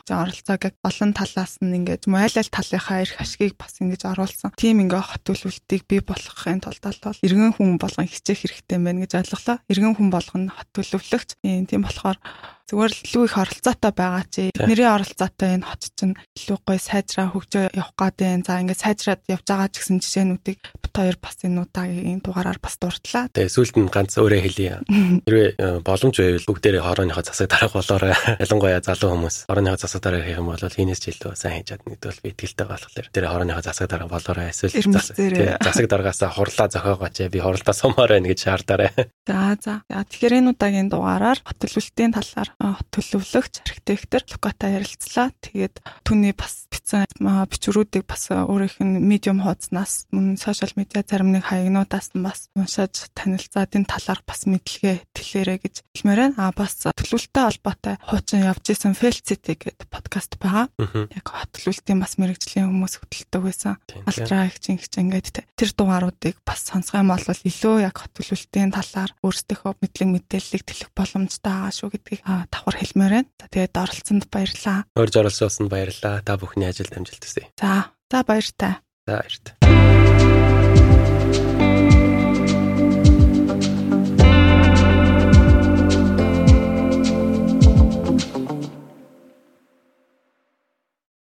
A: хөгжийн оролцоог олон талаас нь ингээд айл айл талынхаа эрх ашгийг бас ингэж оруулсан. Тийм ингээ хот төлөвлөлтийг бий болгохын тулд бол иргэн хүн болгон хичээх хэрэгтэй байна гэж ойлголоо. Иргэн хүн болгон хот төлөвлөгч. Тийм болохоор зүгээр л илүү их оролцоотой байгаа чи бидний оролцоотой энэ хот чинь илүү гоё сайжраа хөгжөө явах гэдэг. За ингээд сайжраад явж байгаа ч гэсэн жишээнүүдийг бит хоёр бас энэ удаагийн дугаараар бас дурдлаа.
B: Тэгээ сүүлд нь ганц өөрөө хэлье. Хэрвээ боломж байвал бүгдээрээ хорооныхоо засаг дараах болоорой. Ялангуяа залуу хүмүүс хорооныхоо засаг дараах хийх юм бол хийнээс ч илүү сайн хийж чадна гэдэг бол би итгэлтэй болохоор тэр хорооныхоо засаг дараах болоорой. Эсвэл засаг даргаасаа хурлаа зохиогооч би хуралдаа сумаар байна гэж шаардаарай.
A: За за. Тэгэхээр энэ удаагийн дугаараар хот төлөвлөлтийн талаар хот төлөвлөгч архитектор Лукатай ярилцлаа. Тэгээд түүний бас бичсэн бичвэрүүдийг бас өөрийнх нь медиум хуудаснаас мөн сошиал медиа зарим нэг хаягнуудаас нь бас уншаад танилцаад энэ талаар бас мэдлэгээ тэлээрэй гэж хэлмээр байна. А бас төлөвлөлттэй холбоотой хуучин явж исэн Фэлцити гэдэг подкаст байгаа. Яг хот төлөвлөлтийн бас мэрэгжлийн хүмүүс хөтэлдэг байсан. Алтра их чинь ингээд тэр дугааруудыг бас сонсох юм бол илүү яг хот төлөвлөлтийн талаар өөрсдийнхөө мэдлэг мэдээллийг тэлэх боломжтой байгаа шүү гэдгийг давхар хэлмээр байна. За тэгээд оролцсонд баярлалаа.
B: Орж оролцсонд баярлалаа. Та бүхний ажилд амжилт хүсье.
A: За, за баяртай.
B: За баяртай.